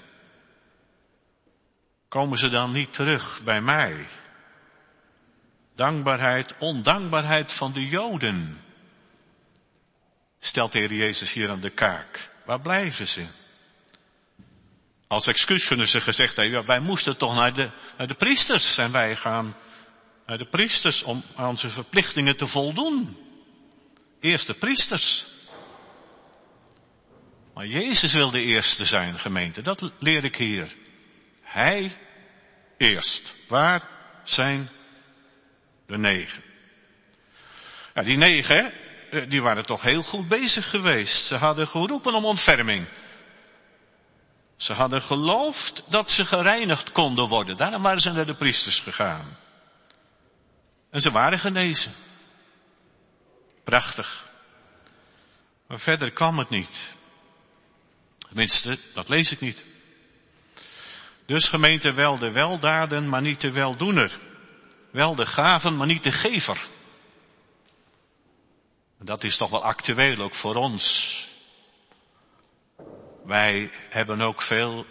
Komen ze dan niet terug bij mij? Dankbaarheid, ondankbaarheid van de Joden. Stelt de Heer Jezus hier aan de kaak. Waar blijven ze? Als excuus kunnen ze gezegd hebben, wij moesten toch naar de, naar de priesters. En wij gaan naar de priesters om aan onze verplichtingen te voldoen. Eerst de priesters. Maar Jezus wil de eerste zijn, gemeente. Dat leer ik hier. Hij eerst. Waar zijn de negen? Ja, die negen, die waren toch heel goed bezig geweest. Ze hadden geroepen om ontferming. Ze hadden geloofd dat ze gereinigd konden worden. Daarom waren ze naar de priesters gegaan. En ze waren genezen. Prachtig. Maar verder kwam het niet. Tenminste, dat lees ik niet. Dus gemeente, wel de weldaden, maar niet de weldoener. Wel de gaven, maar niet de gever. Dat is toch wel actueel ook voor ons. Wij hebben ook veel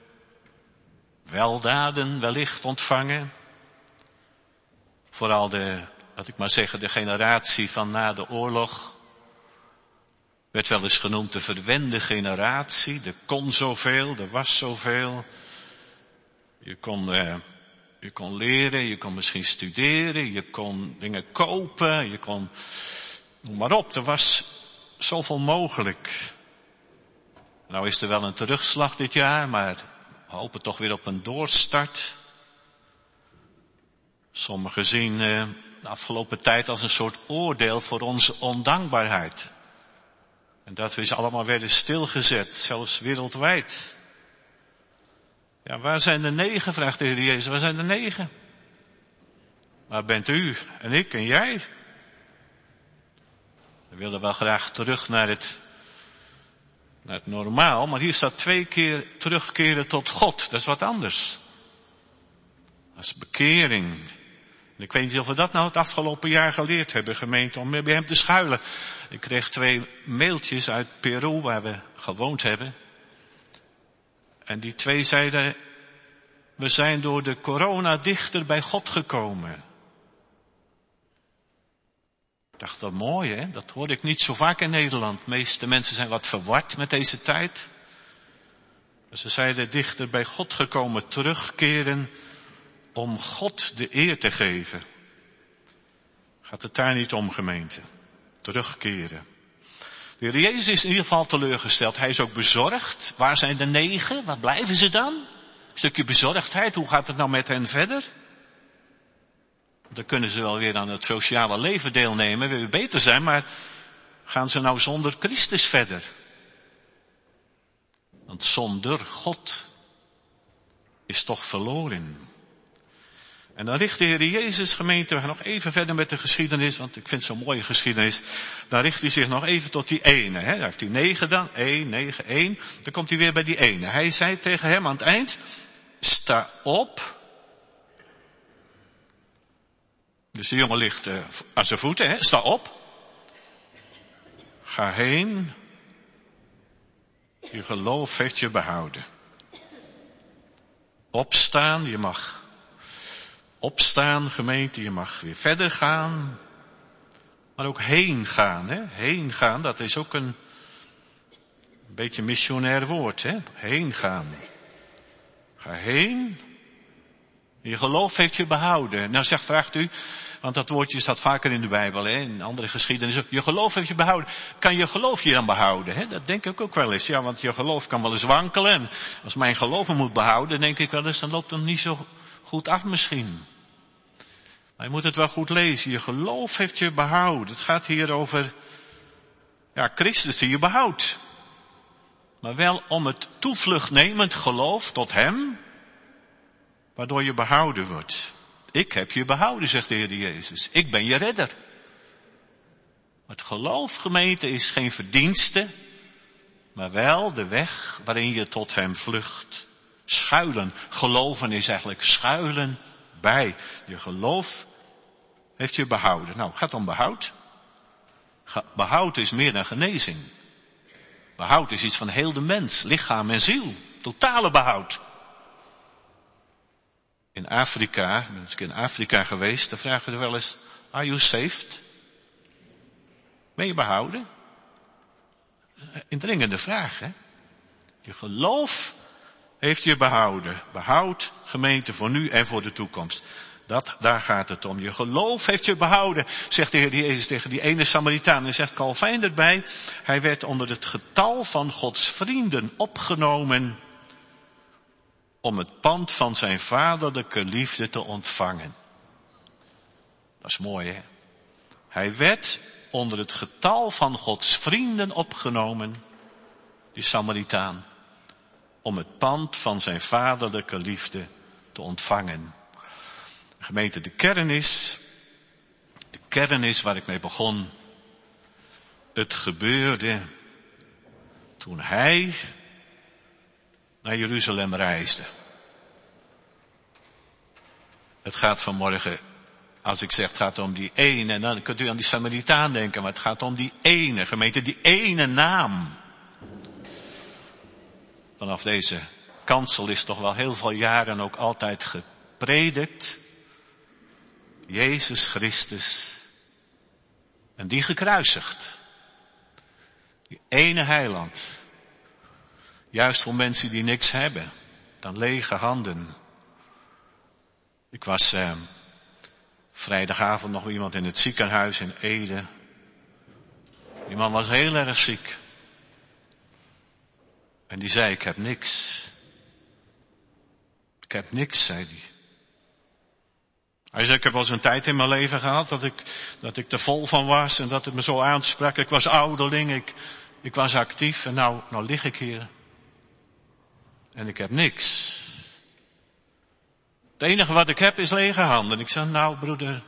weldaden wellicht ontvangen. Vooral de, laat ik maar zeggen, de generatie van na de oorlog. Werd wel eens genoemd de verwende generatie. Er kon zoveel, er was zoveel. Je kon, uh, je kon leren, je kon misschien studeren, je kon dingen kopen, je kon, noem maar op, er was zoveel mogelijk. Nou is er wel een terugslag dit jaar, maar we hopen toch weer op een doorstart. Sommigen zien uh, de afgelopen tijd als een soort oordeel voor onze ondankbaarheid. En dat is allemaal weer eens stilgezet, zelfs wereldwijd. Ja, waar zijn de negen, vraagt de Heer Jezus, waar zijn de negen? Waar bent u en ik en jij? We willen wel graag terug naar het, naar het normaal, maar hier staat twee keer terugkeren tot God. Dat is wat anders. Dat is bekering. En ik weet niet of we dat nou het afgelopen jaar geleerd hebben, gemeente, om bij hem te schuilen. Ik kreeg twee mailtjes uit Peru, waar we gewoond hebben. En die twee zeiden, we zijn door de corona dichter bij God gekomen. Ik dacht, dat mooi, hè? Dat hoor ik niet zo vaak in Nederland. De meeste mensen zijn wat verward met deze tijd. Dus ze zeiden, dichter bij God gekomen, terugkeren om God de eer te geven. Gaat het daar niet om, gemeente? Terugkeren. De Heer Jezus is in ieder geval teleurgesteld. Hij is ook bezorgd. Waar zijn de negen? Waar blijven ze dan? Een stukje bezorgdheid. Hoe gaat het nou met hen verder? Dan kunnen ze wel weer aan het sociale leven deelnemen. Weer beter zijn, maar gaan ze nou zonder Christus verder? Want zonder God is toch verloren. En dan richt de Heer Jezus, gemeente, we gaan nog even verder met de geschiedenis, want ik vind het zo'n mooie geschiedenis. Dan richt hij zich nog even tot die ene. Hè? Daar heeft hij negen dan, één, negen, één. Dan komt hij weer bij die ene. Hij zei tegen hem aan het eind, sta op. Dus de jongen ligt uh, aan zijn voeten, hè? Sta op. Ga heen. Je geloof heeft je behouden. Opstaan, je mag opstaan, gemeente, je mag weer verder gaan. Maar ook heen gaan, hè. Heen gaan, dat is ook een, een beetje missionair woord, hè. Heen gaan. Ga heen. Je geloof heeft je behouden. Nou zegt, vraagt u, want dat woordje staat vaker in de Bijbel, hè, in andere geschiedenissen. Je geloof heeft je behouden. Kan je geloof je dan behouden? Hè? Dat denk ik ook wel eens. Ja, want je geloof kan wel eens wankelen. En als mijn geloof me moet behouden, denk ik wel eens, dan loopt het niet zo goed af misschien. Maar je moet het wel goed lezen. Je geloof heeft je behouden. Het gaat hier over, ja, Christus die je behoudt. Maar wel om het toevluchtnemend geloof tot hem, waardoor je behouden wordt. Ik heb je behouden, zegt de Heer Jezus. Ik ben je redder. Maar het geloof, gemeente, is geen verdienste, maar wel de weg waarin je tot hem vlucht. Schuilen. Geloven is eigenlijk schuilen bij. Je geloof heeft je behouden. Nou, het gaat om behoud. Behoud is meer dan genezing. Behoud is iets van heel de mens, lichaam en ziel. Totale behoud. In Afrika, ik ben eens in Afrika geweest, dan vragen we wel eens, are you saved? Ben je behouden? Een dringende vraag, hè? Je geloof heeft je behouden. Behoud, gemeente, voor nu en voor de toekomst. Dat, daar gaat het om. Je geloof heeft je behouden, zegt de Heer Jezus tegen die ene Samaritaan. En zegt Calvijn erbij, hij werd onder het getal van Gods vrienden opgenomen om het pand van zijn vaderlijke liefde te ontvangen. Dat is mooi, hè? Hij werd onder het getal van Gods vrienden opgenomen, die Samaritaan, om het pand van zijn vaderlijke liefde te ontvangen. Gemeente, de kern is, de kern is waar ik mee begon. Het gebeurde toen hij naar Jeruzalem reisde. Het gaat vanmorgen, als ik zeg het gaat om die ene, dan kunt u aan die Samaritaan denken, maar het gaat om die ene, gemeente, die ene naam. Vanaf deze kansel is toch wel heel veel jaren ook altijd gepredikt. Jezus Christus. En die gekruisigd. Die ene heiland. Juist voor mensen die niks hebben. Dan lege handen. Ik was eh, vrijdagavond nog iemand in het ziekenhuis in Ede. Die man was heel erg ziek. En die zei, ik heb niks. Ik heb niks, zei hij. Hij zei, ik heb wel eens een tijd in mijn leven gehad dat ik, dat ik er vol van was en dat het me zo aansprak. Ik was ouderling, ik, ik was actief en nou, nou lig ik hier. En ik heb niks. Het enige wat ik heb is lege handen. Ik zei, nou broeder,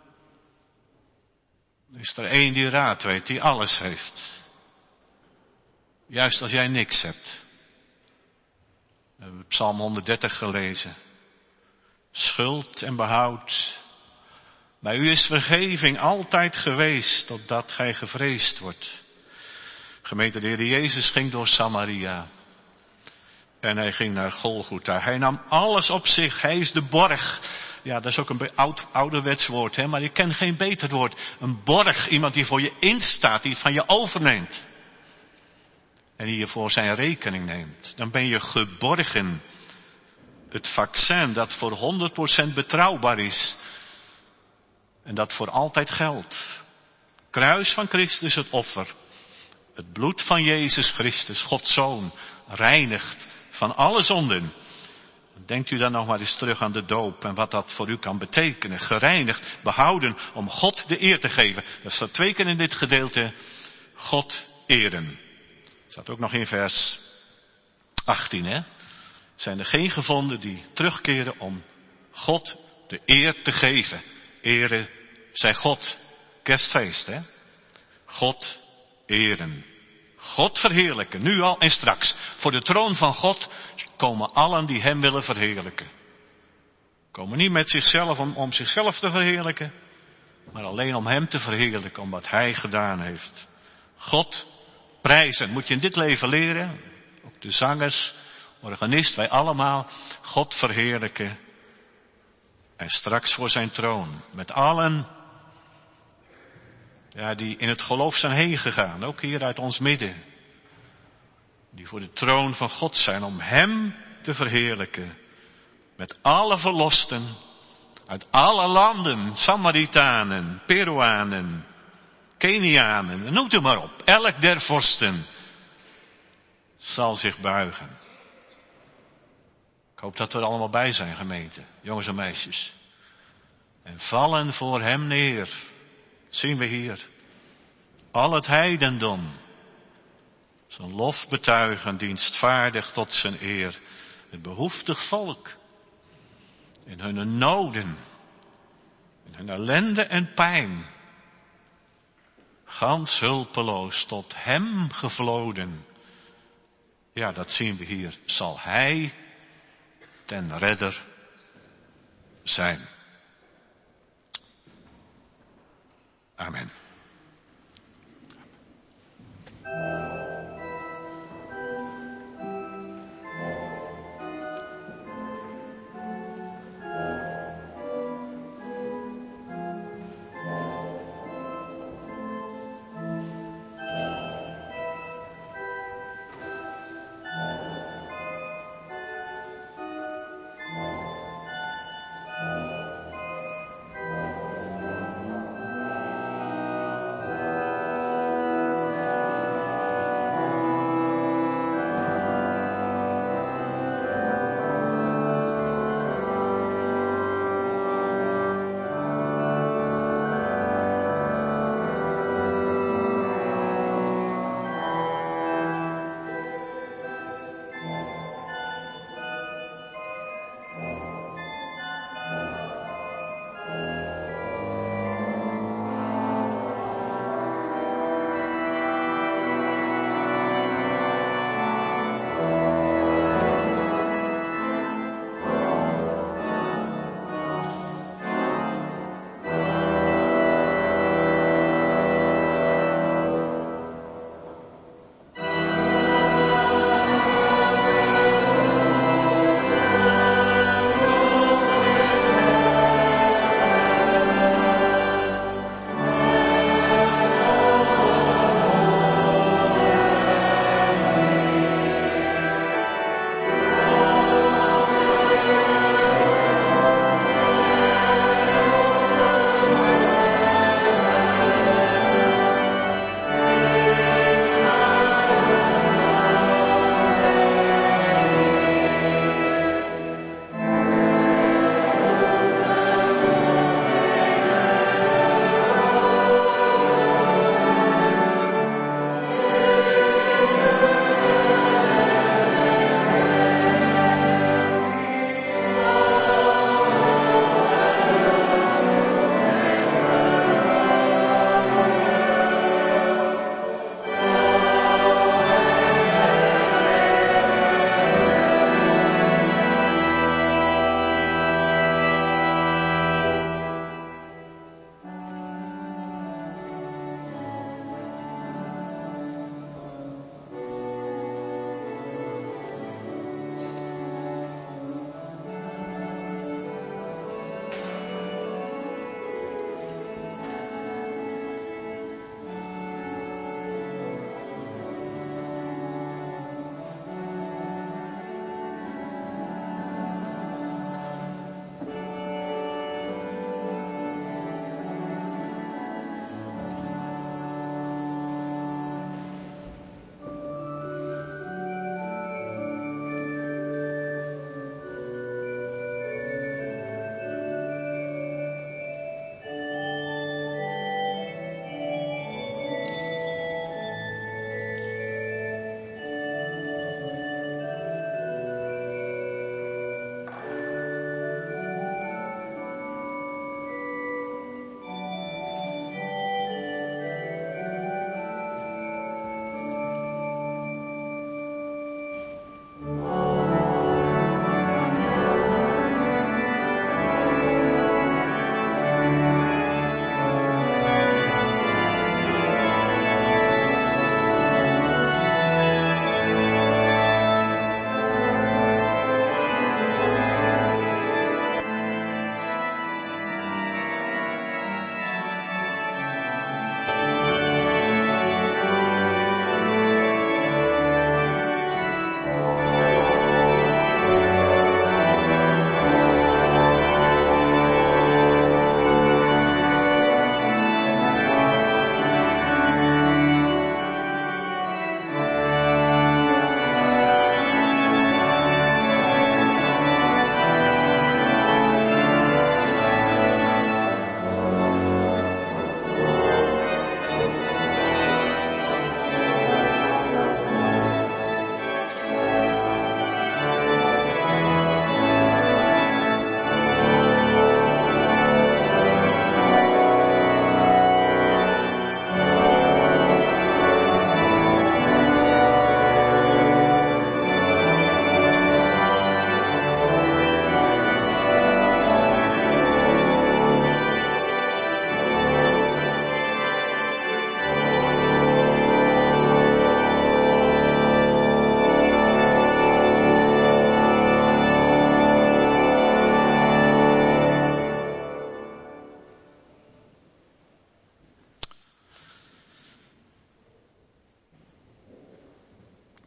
is er één die raad weet, die alles heeft. Juist als jij niks hebt. We hebben Psalm honderddertig gelezen. Schuld en behoud. Bij u is vergeving altijd geweest, totdat gij gevreesd wordt. Gemeente, de Heer Jezus ging door Samaria. En hij ging naar Golgotha. Hij nam alles op zich. Hij is de borg. Ja, dat is ook een oud, ouderwets woord, hè, maar ik ken geen beter woord. Een borg, iemand die voor je instaat, die het van je overneemt. En die je voor zijn rekening neemt. Dan ben je geborgen. Het vaccin dat voor honderd procent betrouwbaar is. En dat voor altijd geldt. Kruis van Christus, het offer. Het bloed van Jezus Christus, Gods Zoon, reinigt van alle zonden. Denkt u dan nog maar eens terug aan de doop en wat dat voor u kan betekenen. Gereinigd, behouden, om God de eer te geven. Dat staat twee keer in dit gedeelte. God eren. Staat ook nog in vers achttien, hè. Zijn er geen gevonden die terugkeren om God de eer te geven. Ere zij God. Kerstfeest, hè. God eren. God verheerlijken, nu al en straks. Voor de troon van God komen allen die hem willen verheerlijken. Komen niet met zichzelf om, om zichzelf te verheerlijken, maar alleen om hem te verheerlijken, om wat hij gedaan heeft. God prijzen, moet je in dit leven leren. Ook de zangers, organist, wij allemaal. God verheerlijken. En straks voor zijn troon. Met allen, ja, die in het geloof zijn heen gegaan. Ook hier uit ons midden. Die voor de troon van God zijn om hem te verheerlijken. Met alle verlosten. Uit alle landen. Samaritanen, Peruanen, Kenianen. Noem het maar op. Elk der vorsten zal zich buigen. Ik hoop dat we er allemaal bij zijn, gemeente. Jongens en meisjes. En vallen voor hem neer. Zien we hier. Al het heidendom. Zijn lof betuigen, dienstvaardig tot zijn eer. Het behoeftig volk. In hun noden. In hun ellende en pijn. Gans hulpeloos tot hem gevloden. Ja, dat zien we hier. Zal hij ten redder zijn. Amen.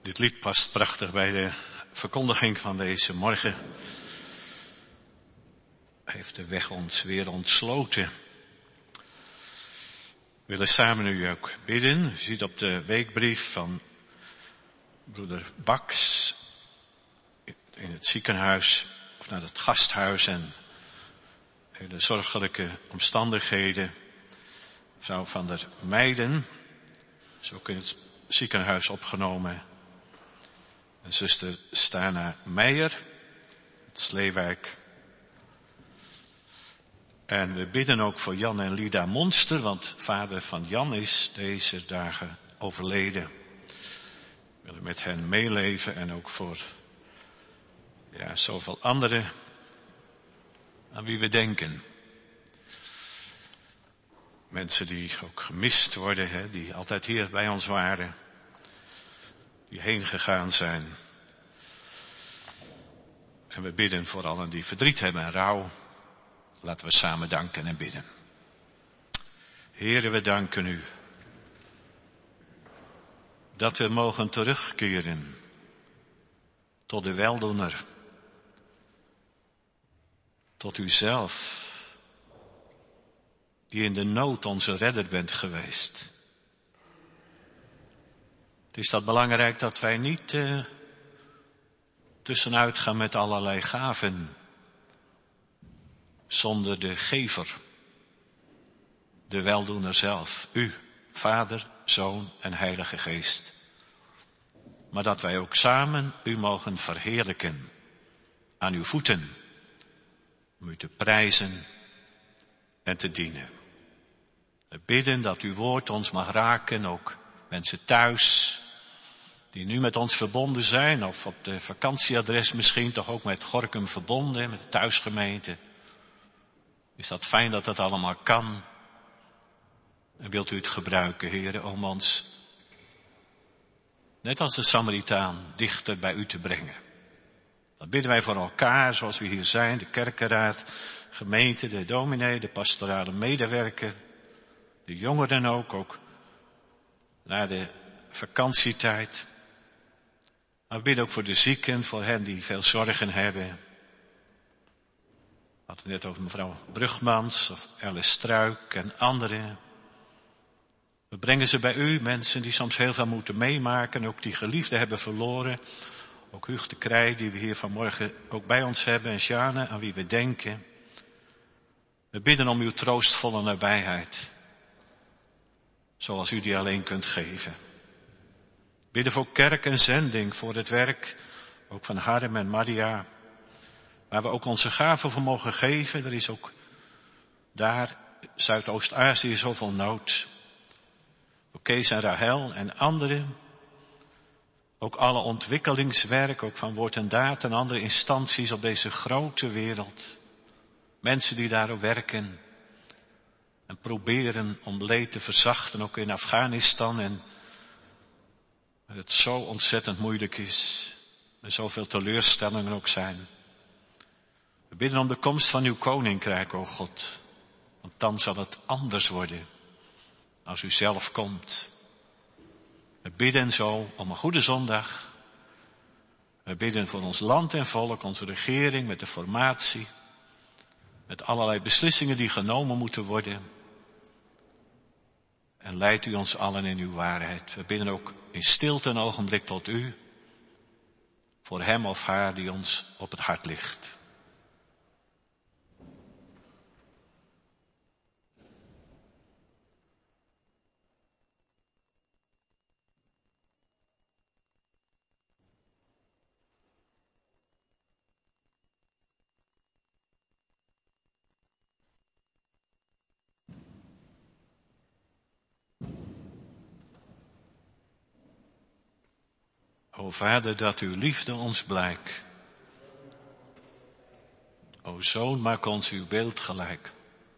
Dit lied past prachtig bij de verkondiging van deze morgen. Hij heeft de weg ons weer ontsloten. We willen samen nu ook bidden. U ziet op de weekbrief van broeder Baks in het ziekenhuis of naar het gasthuis en hele zorgelijke omstandigheden. Mevrouw van der Meijden is ook in het ziekenhuis opgenomen. En zuster Stana Meijer, het Sleewijk. En we bidden ook voor Jan en Lida Monster, want vader van Jan is deze dagen overleden. We willen met hen meeleven en ook voor ja, zoveel anderen aan wie we denken. Mensen die ook gemist worden, hè, die altijd hier bij ons waren, die heen gegaan zijn. En we bidden voor allen die verdriet hebben en rouw. Laten we samen danken en bidden. Heere, we danken u dat we mogen terugkeren tot de weldoener, tot uzelf, die in de nood onze redder bent geweest. Het is dat belangrijk dat wij niet uh, tussenuit gaan met allerlei gaven, zonder de gever, de weldoener zelf, u, Vader, Zoon en Heilige Geest. Maar dat wij ook samen u mogen verheerlijken aan uw voeten, om u te prijzen en te dienen. We bidden dat uw woord ons mag raken, ook mensen thuis, die nu met ons verbonden zijn, of op de vakantieadres misschien toch ook met Gorinchem verbonden, met de thuisgemeente. Is dat fijn dat dat allemaal kan? En wilt u het gebruiken, Heere, om ons, net als de Samaritaan, dichter bij u te brengen. Dat bidden wij voor elkaar, zoals we hier zijn, de kerkenraad, gemeente, de dominee, de pastorale medewerker, de jongeren ook, ook na de vakantietijd. Maar we bidden ook voor de zieken, voor hen die veel zorgen hebben. Hadden we net over mevrouw Brugmans of Alice Struik en anderen. We brengen ze bij u, mensen die soms heel veel moeten meemaken, ook die geliefden hebben verloren. Ook Huug de Krij, die we hier vanmorgen ook bij ons hebben, en Sjane, aan wie we denken. We bidden om uw troostvolle nabijheid, zoals u die alleen kunt geven. We bidden voor kerk en zending, voor het werk, ook van Harm en Maria, waar we ook onze gaven voor mogen geven. Er is ook daar, Zuidoost-Azië, zoveel nood. Voor Kees en Rahel en anderen. Ook alle ontwikkelingswerk, ook van Woord en Daad en andere instanties op deze grote wereld. Mensen die daarop werken en proberen om leed te verzachten, ook in Afghanistan, en waar het zo ontzettend moeilijk is en zoveel teleurstellingen ook zijn. We bidden om de komst van uw koninkrijk, o God, want dan zal het anders worden als u zelf komt. We bidden zo om een goede zondag. We bidden voor ons land en volk, onze regering, met de formatie, met allerlei beslissingen die genomen moeten worden. En leidt u ons allen in uw waarheid. We bidden ook in stilte een ogenblik tot u, voor hem of haar die ons op het hart ligt. O Vader, dat uw liefde ons blijkt. O Zoon, maak ons uw beeld gelijk.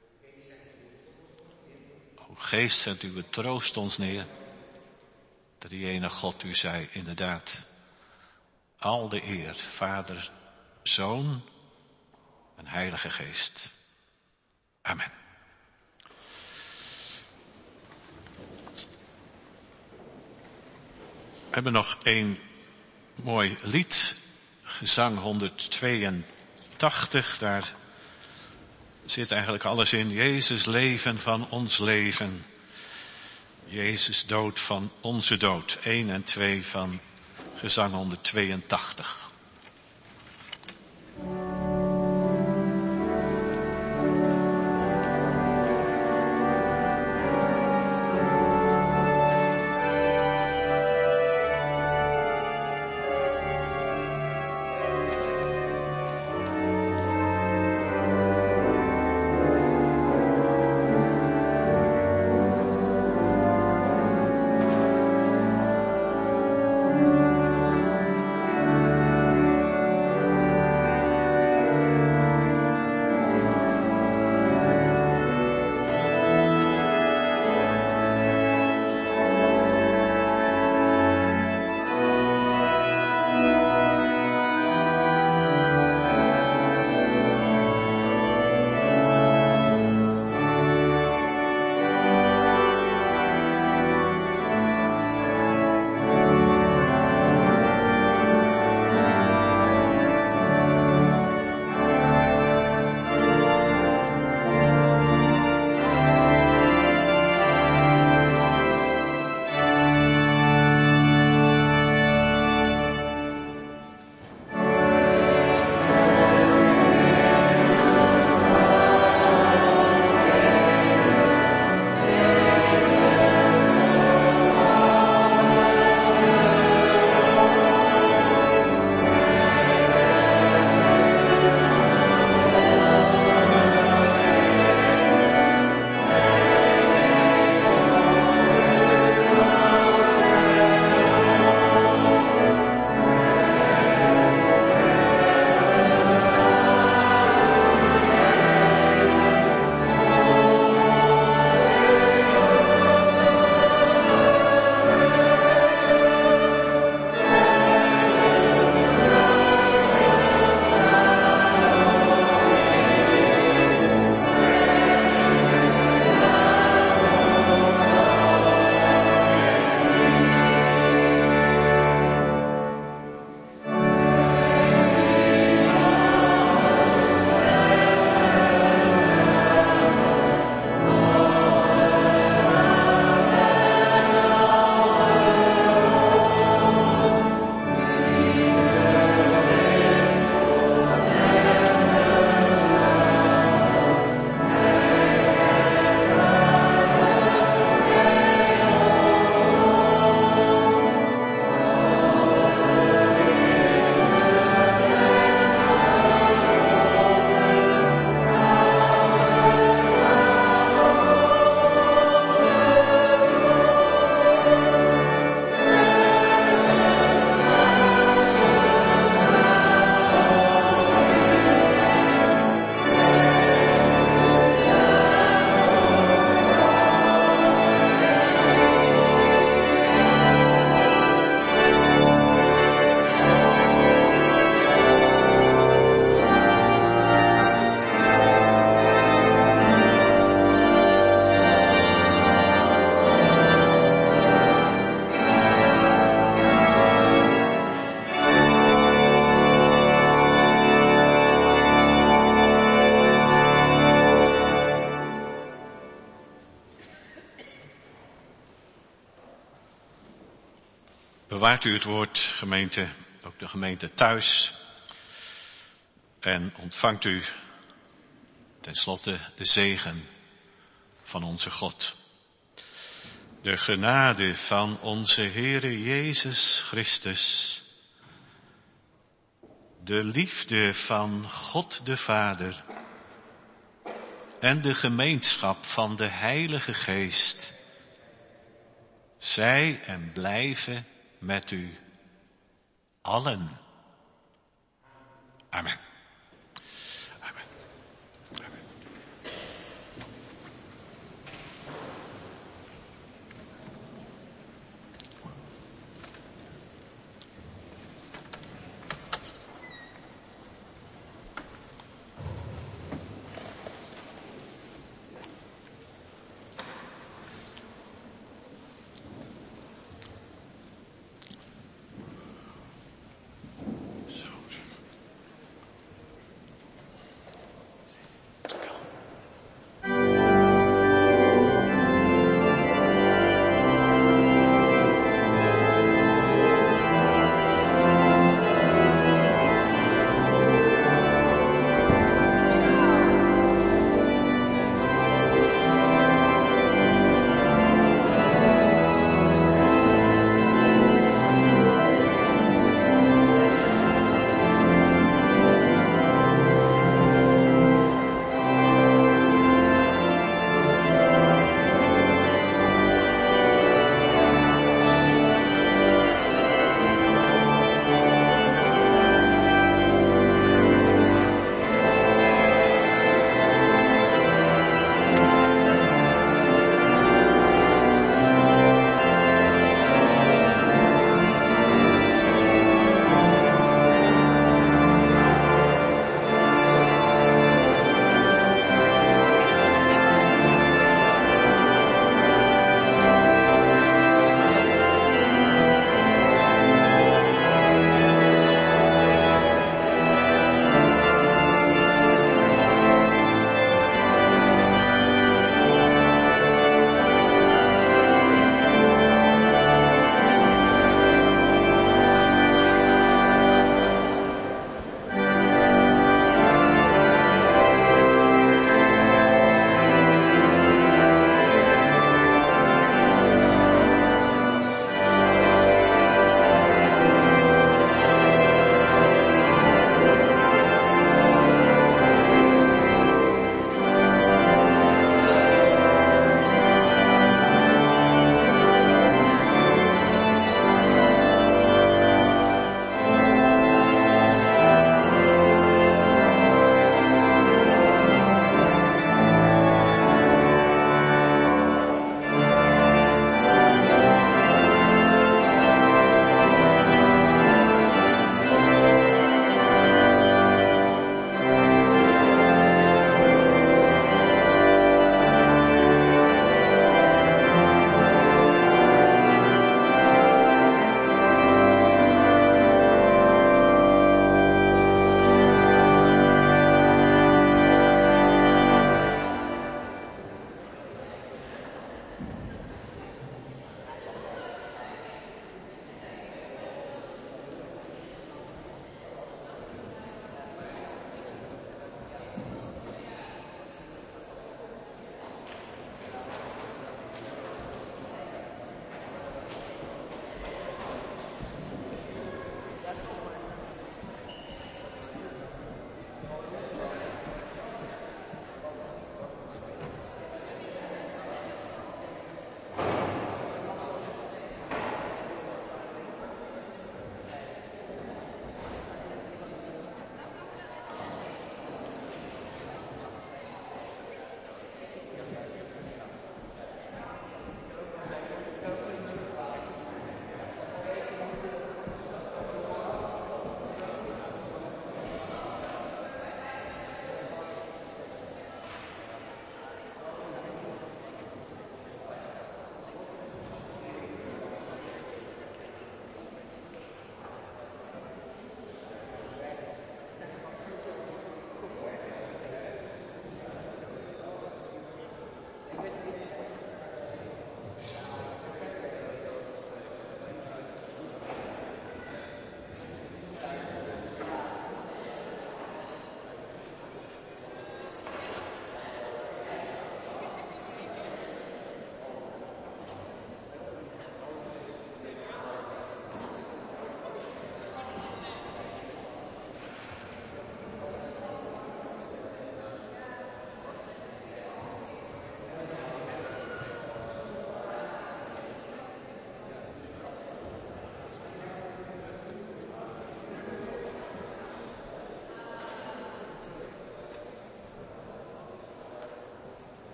O Geest, zet uw troost ons neer. Dat die ene God u zij inderdaad al de eer, Vader, Zoon en Heilige Geest. Amen. We hebben nog één mooi lied, gezang honderdtweeëntachtig, daar zit eigenlijk alles in. Jezus leven van ons leven. Jezus dood van onze dood. één en twee van gezang honderdtweeëntachtig. Bewaart u het woord, gemeente, ook de gemeente thuis. En ontvangt u tenslotte de zegen van onze God. De genade van onze Heere Jezus Christus. De liefde van God de Vader. En de gemeenschap van de Heilige Geest. Zij en blijven met u allen. Amen. Amen. Amen.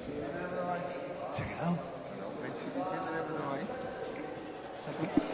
Zeg je nou? Mensen die kinderen hebben er doorheen.